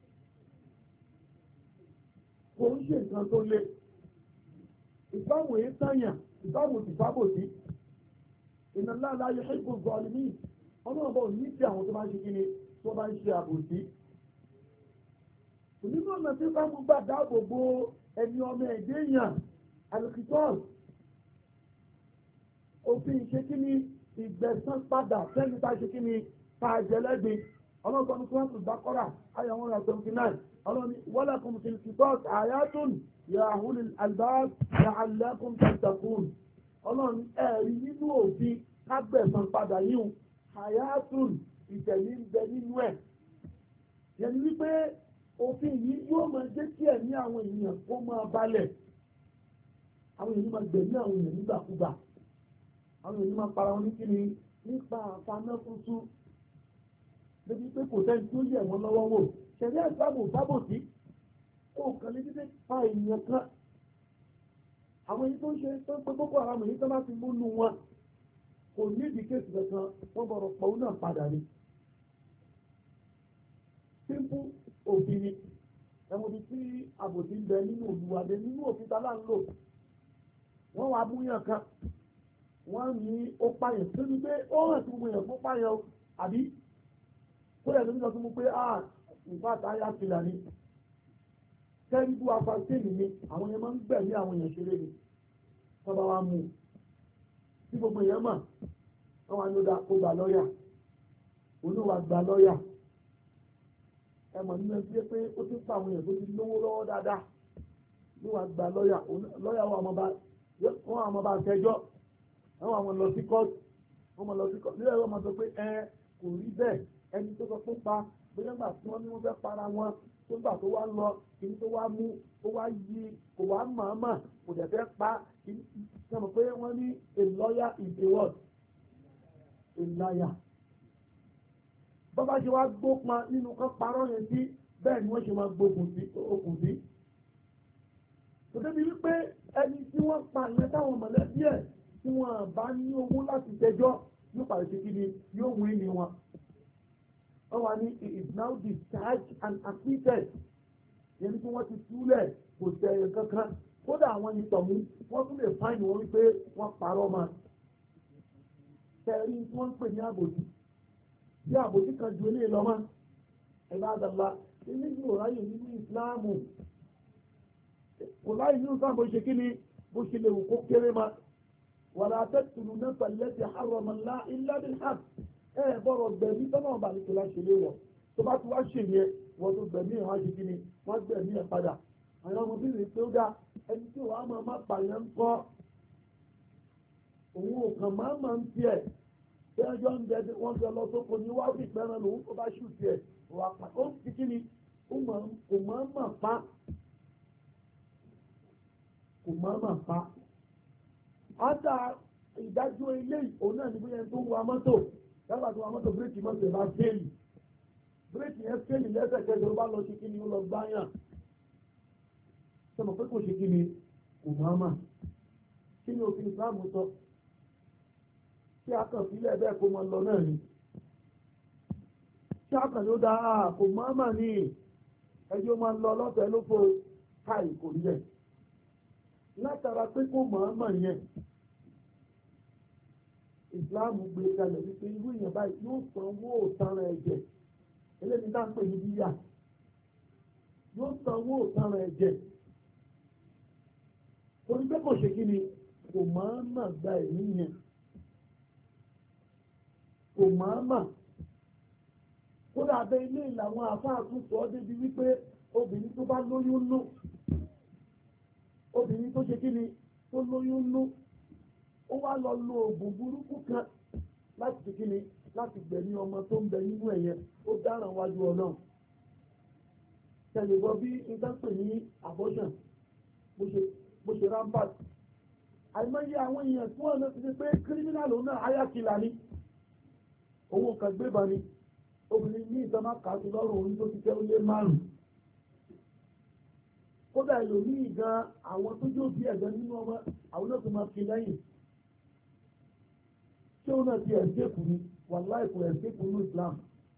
kò ń ṣe nǹkan tó lé ìbáwò yìí tàyàn ìbáwò ti fábòsí inna Allaha la yuhibbu zalimin ọlọ́run bọ̀ ní ti àwọn tó bá ń ṣe kíni tó bá ń ṣe àbòsí nínú ọ̀nà tí bá mú gbà dáàbò bo ẹni ọmọ ẹ̀dẹ́ èèyàn alùpùpù òfin ṣe kíni ìgbẹ̀sán padà sẹ́ni tá a ṣe kíni tá a jẹ lẹ́gbẹ̀ẹ́ ọlọ́gbọ́n ní kúrọ́sì Baqara àyà 179 ọlọ́ni walakum fil qisas ayatun ya ulil albab la'allakum tattaqun ọlọ́ni ẹ̀rí nínú òfin kágbẹ̀sán padà yíò ayatun ìtẹ̀lé ń bẹ nínú ẹ̀ yẹni wípé òfin yìí yóò máa jẹ́ kí ẹ̀mí àwọn èèyàn kó máa balẹ̀ àwọn èèyàn máa gbẹ̀mí àwọn èèyàn nígbàkúgbà àwọn èèyàn máa para wọn ní kíni nípa àfaná tuntun débi pé kò sẹ́ni tí ó yẹ̀ wọ́n lọ́wọ́ wò ṣẹ̀rí ìsìlámù sábòsí ó kàn ní títí pa èèyàn kan àwọn èyí tó ń ṣe tó ń pe Boko Haram èyí tó bá ti múnú wọn kò ní ìdí kéèsì kankan wọ́n bọ̀rọ̀ pọ̀ náà padà ní simple òfin ni ẹ̀wọ̀n bí tí àbòsí ń bẹ nínú olùwàdé nínú òfin tá láń lò wọ́n wá búyàn kan wọ́n ní ó pààyàn tó ní pé ó hàn tí gbogbo èèyàn kó pààyàn o àbí kó lẹ̀ lórí lọ sí mú pé nǹkan àtàyà fìlà ni tẹ́rìbù afásitẹ́nì ni àwọn èèyàn máa ń gbẹ̀mí àwọn èèyàn ṣeré ni tọ́ba wa mú tí gbogbo èèyàn mọ̀ wọ́n wá ní ó dá kó gba lọ́ọ̀yà olúwa gba lọ́ọ̀yà ẹ mọ̀ nínú ẹgbẹ́ pé ó ti pa àwọn èèyàn tó ti lówó lọ́wọ́ dáadáa ní wàá gba lọ́ọ̀yà wọn àmọ́ bá tẹjọ́ àwọn àwọn lọ sí kọ́ọ̀tù wọ́n mọ̀ lọ sí kọ́ọ̀tù nílẹ̀ wọ́n mọ̀ sọ pé kò rí bẹ́ẹ̀ ẹni tó sọ pé pa bóyá gbà tí wọ́n ní wọ́n fẹ́ para wọn tó gbà tó wá lọ kìíní tó wá mú tó wá yí kò wá màmá kò dẹ̀ fẹ́ pa ṣe mọ̀ pé wọ́n ní a lawyer is a what a liar bọ́bá ṣe wá gbópa nínú kan parọ́ yẹn sí bẹ́ẹ̀ ni wọ́n ṣe máa gbógun sí okùn sí kò débi wípé ẹni tí wọ́n pa ìyẹn táwọn mọ̀lẹ́bí ẹ̀ tí wọ́n bá ní owó láti tẹjọ́ yóò pàdé sí kíni yóò wí ní wọn wọ́n wá ní he is now discharged and acquitted yẹn tí wọ́n ti túlẹ̀ kò tẹ̀ kankan kódà àwọn yìí tọ̀mú wọ́n tún lè fáìnì wọn wípé wọ́n parọ́ ma tẹ̀rí tí wọ́n ń pè ní àbòsí bí àbòsí kan ju eléyìí lọ́mọ́ ẹ̀bá àdàlá ilé yìí ò ráyè nínú ìsìláàmù kò láyé nínú sáà bó ṣe kí ni bó ṣe lè wù kó kéré ma wala taqtulu nafsa allati harrama Allah illa bil haqq bọ́rọ̀ gbẹ̀mí tọ́nà ọba nìkan láṣẹ lé wọ̀ tó bá ti wá ṣe yẹn wọ́n tó gbẹ̀mí ẹ̀ wá ṣe kí ni wọ́n gbẹ̀mí ẹ̀ padà àwọn ọmọbìnrin tó dá ẹni tí wàá máa má pààyàn ń kọ́ òun ò kàn máa ń tiẹ̀ tí ẹjọ́ ń jẹ wọ́n jọ lọ sóko ní wá fi pẹ́ràn lòun tó bá ṣù tiẹ̀ wà pa ó ti kí ni kò máa mà pa kò máa mà pa á dá ìdájọ́ ilé òun náà ní bí ẹni tó ń wa mọ́tò dábàá tó wa mọ́tò bírèkì mọ́tò bá fẹ́ẹ̀lì bírèkì yẹn fẹ́ẹ̀lì lẹ́sẹ̀kẹsẹ̀ ló bá lọ sí kí ni ó lọ gbáyàn sọmọ pé kò ṣe kí ni kò máa mà kí ni òfin Islam sọ tí a kàn sílẹ̀ bẹ́ẹ̀ kó máa lọ náà ni tí a kàn ló dá kò máa mà ní ẹjọ́ máa lọ lọ́fẹ̀ẹ́ ló fò káì kò rí bẹ́ẹ̀ látara pé kó máa mà yẹn Islam gbé kalẹ̀ wípé irú èèyàn báyìí yóò san owó òtanràn ẹ̀jẹ̀ eléyìí náà ń pè ní bíyà yóò san owó òtanràn ẹ̀jẹ̀ torí pé kò ṣe kí ni kò máa mà gba ẹ̀mí yẹn kò máa mà kódà abẹ ilé ìlànà àfáà tún sọ ọ́ débi wípé obìnrin tó bá lóyún nú obìnrin tó ṣe kí ni tó lóyún nú ó wá lọ lo oògùn burúkú kan láti ṣe kí ni láti gbẹ̀mí ọmọ tó ń bẹ nínú ẹ̀yẹ ó dáràn wájú Ọlọ́run tẹ̀lé bọ́ bí nǹkan pè ní abortion bó ṣe rampart àìmọye àwọn èèyàn tí wọ́n lọ sí pé criminal òun náà ayákìlá ni owó kan gbébà ni obìnrin ní ìtàn máa kàá sí lọ́rùn orí tó ti tẹ́ ó lé márùn-ún kódà ìlòmíì gan àwọn tó jó bí ẹ̀gbẹ́ nínú ọmọ àwọn náà tó máa fi lẹ́yìn tí ó náà ti ẹ̀sẹ̀kù ni wàláhì kò ẹ̀sẹ̀kù ní Islam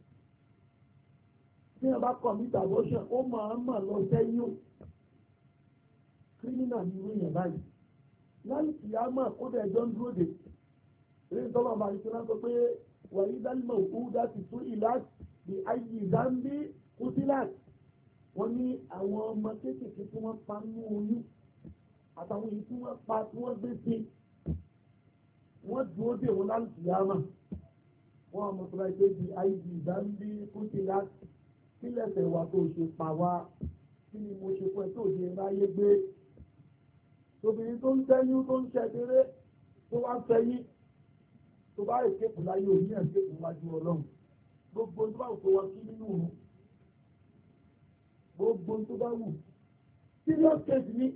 tí wọ́n bá commit abortion ó máa ń mà lọ sẹ́yìn kírímìnà ní irú yẹn báyìí láì kì á mà kódà ẹjọ́ ń dúró dé eré ìtọ́lọ́ àbá àti ìṣẹ́lá sọ pé wàyí dálímọ̀ òkú dá ti tún ìlà bí ayé ìdámbí kùsílàt wọ́n ní àwọn ọmọ kéékèèké tí wọ́n pa nínú oyún àtàwọn èyí tí wọ́n pa tí wọ́n gbé sí wọ́n dúró dè wọ́n láti yáma wọ́n àmọ́ tó bá ṣe di ayé ìdámbí kùsílàt kílẹ̀sẹ̀ wà tó ṣe pa wá kí ni mo ṣe pẹ́ tó ṣe ráyé gbé obìnrin tó ń tẹ́yún tó ń ṣẹ́déré tó wá tẹ́yìn tó bá èkéèkù láyé òní èkéèkù wájú Ọlọ́run gbogbo tó bá wù tó wá sí nínú òun gbogbo tó bá wù serious case ní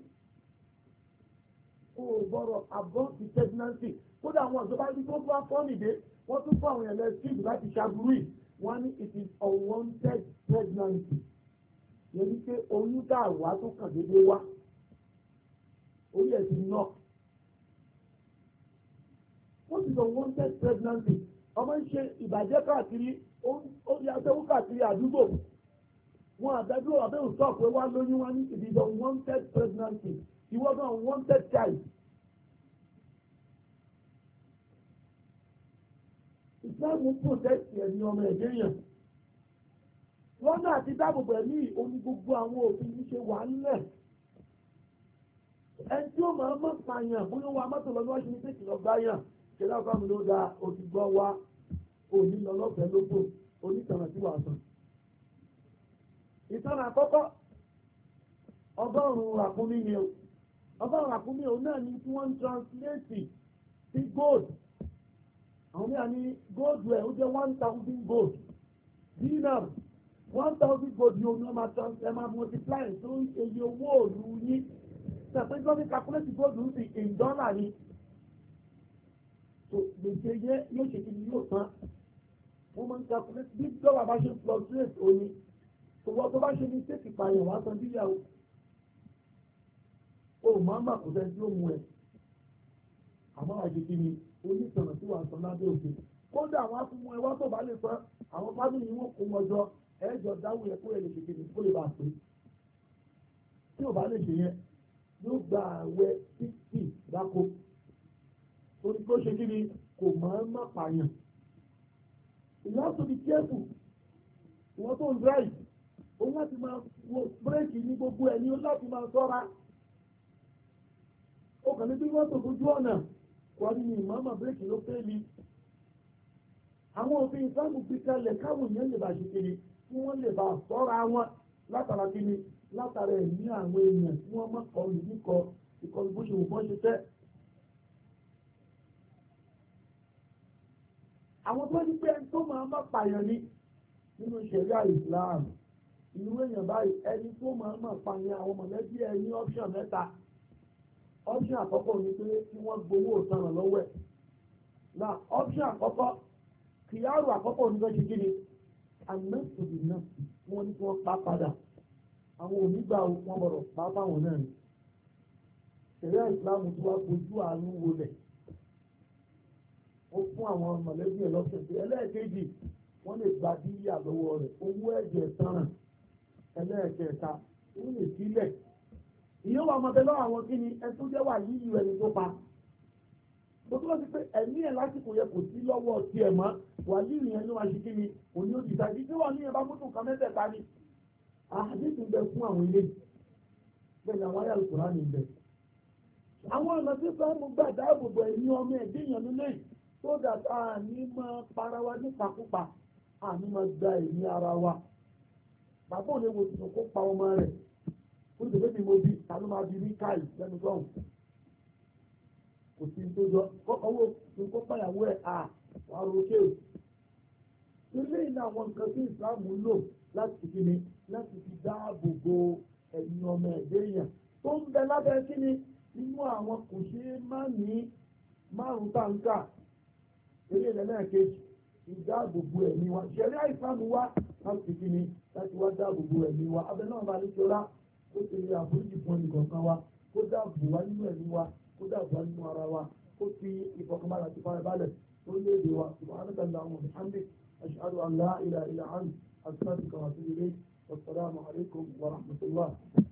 o gbọ́dọ̀ abort the pregnancy kódà àwọn ọ̀dọ́ bá rí tó bá fọ́ nìdé wọ́n tún fún àwọn ẹ̀lẹ́ skills láti ṣàbùrù yìí wọ́n ní it is unwanted pregnancy yẹn ní pé oyún tá a wá tó kàn déédéé wá orí ẹ̀ ti knock what is unwanted pregnancy ọmọ ń ṣe ìbàjẹ́ káàkiri ó di aṣẹ́wó káàkiri àdúgbò wọn àdájọ́ àbẹ́wò sọ pé wá lóyún wá ní it is unwanted pregnancy ìwọ́n náà unwanted child. Islam protect ẹ̀mí ọmọ ẹ̀dẹ́ yẹn lọ́nà àti dáàbòbò ẹ̀mí oní gbogbo àwọn òfin yìí ṣe wà nílẹ̀ ẹni tí ó máa mọ̀ pààyàn bóyá wa mọ́tò lọ́dún wáṣẹ́ ní tètè lọ gbáyàn ṣe láfàmù ló da òtìgbọ́ wa òní lọ lọ́fẹ̀ẹ́ lóko onítànà tí wà sàn. ìtàn àkọ́kọ́ ọgọ́rùn-ún ràkúnmí ni o ọgọ́rùn-ún ràkúnmí o náà ni tí wọ́n ń translate sí gold àwọn mìíràn ní gold rẹ̀ ó jẹ́ 1,000 gold dinar 1,000 gold yóò ní ọmọ ẹ máa multiply tó iye owó òòlù yín ṣàpèjì lọ́ní calculate gold sí in dollar ni so gbèsè yẹ yóò ṣe kí ni yóò tán wọ́n máa ń calculate bí dọ́là bá ṣe fluctuate òní ṣùgbọ́n tó bá ṣe ní stéèkì pààyàn wá san bíyàwó o máa mà kò sẹ́ni tí ó mú ẹ àmọ́ àṣẹ kí ni onítọ̀nà tí wàá san lábẹ́ òfin kódà àwọn afúnmọ́ ẹwà tó bá lè san àwọn fámìlì wọn kó wọn jọ ẹ̀ẹ́jọ dáwọ́ yẹ kó ẹ lè ṣe kí ni kó lè bá a pè tí ò bá lè ṣe yẹn yóò gba àwẹ̀ 60 dáko torí kó ṣe kí ni kò máa má pààyàn you have to be careful ìwọ́n tó ń drive òun láti máa wo bírèkì ní gbogbo ẹ̀ ní ó láti máa ṣọ́ra ó kàn ní bí wọ́n tó fojú ọ̀nà wọ́n ní ìmọ̀ọ́mọ̀ bírèkì ló pé mi. àwọn òfin ìsáàmù fi kalẹ̀ káwọn èèyàn lè bá ṣe kiri kí wọ́n lè bá sọ́ra wọn látara kíni látara ẹ̀mí àwọn èèyàn tí wọ́n mọ̀ kọ́ lù níkọ ìkọlù bó ṣe wù bọ́n ṣe tẹ́. àwọn tó ní pé ẹni tó máa má pààyàn ní nínú ṣẹ̀ríà Islam ìlú èèyàn báyìí ẹni tó máa má pààyàn àwọn mọ̀lẹ́bí ẹ ní option mẹ́ta. option àkọ́kọ́ ni pé kí wọ́n gbowó ìtanràn lọ́wọ́ ẹ̀. na option àkọ́kọ́ kìyàrú àkọ́kọ́ onígbẹ́ ṣe kíni anẹ́sìtì náà wọ́n ní kí wọ́n pa padà àwọn onígbà wọn bọ̀rọ̀ pa fáwọn náà ni ṣẹ̀ríà ìsìláàmù tí wọ́n fojú àánú wọlẹ̀ ó fún àwọn mọ̀lẹ́bí ẹ̀ lọ́sẹ̀ pé ẹlẹ́ẹ̀kejì wọ́n lè gba díyà lọ́wọ́ rẹ̀ owó ẹ̀jẹ̀ tánràn ẹlẹ́ẹ̀kẹta wọ́n lè sílẹ̀ ìyẹn wà mọ̀tẹ́ lọ́wọ́ àwọn kíni ẹ tó jẹ́ wà yíyí ẹni tó pa tó tó ti pé ẹ̀mí ẹ̀ lásìkò yẹ kò sí lọ́wọ́ tiẹ̀ mọ́ wà líì yẹn ló wá ṣe kí ni òní ó ti tàbí tí wà ní ẹ̀ bá mú nǹkan mẹ́tẹ̀ẹ̀ta ni àdéhùn bẹ fún àwọn ilé bẹ́ẹ̀ ni àwọn ayé àlùkòrá ní ibẹ̀. àwọn ọ̀nà tí sọ́ọ̀mù gbà dáàbòbò ẹ̀mí ọmọ ẹ̀dẹ́ èèyàn nílé tó dàtà àní máa para wa nípakúpa àní máa gba ẹ̀mí ara wa. bàbá òní wo tuntun kó pa ọmọ rẹ̀ ó sì fẹ́ bí mo bí ta ló máa bí ní káì lẹ́nu sọ́hùn kò sí tó jọ owó tó pàyàwó ẹ̀ àròkè ò. ilé ìlànà àwọn nǹkan tí ìsìláàmù lò láti fi ni láti fi dáàbò bo ẹ̀yìn ọmọ ẹ̀dẹ́ èèyàn tó ń bẹ lábẹ́ kí ni nínú àwọn kò ṣe é má ní márùn táǹkà ilé ìlànà kejì ìdáàbò bo ẹ̀mí wa ṣẹ̀ríà ìsìláàmù wá láti fi ni láti wá dáàbò bo ẹ̀mí wa abẹ náà bá ní ṣọlá ó ti rí àforíjì fún ẹnìkọ̀ọ̀kan wa kó dáàbò wá nínú ẹ̀mí wa kó dàgbà nínú ara wa kó fi ìfọ̀kànbalẹ̀ àti farabalẹ̀ orílẹ̀-èdè wa subhanaka allahumma wa bihamdik ashhadu an la ilaha illa anta astaghfiruka wa atubu ilayk wassalamu alaikum wa rahmatullah.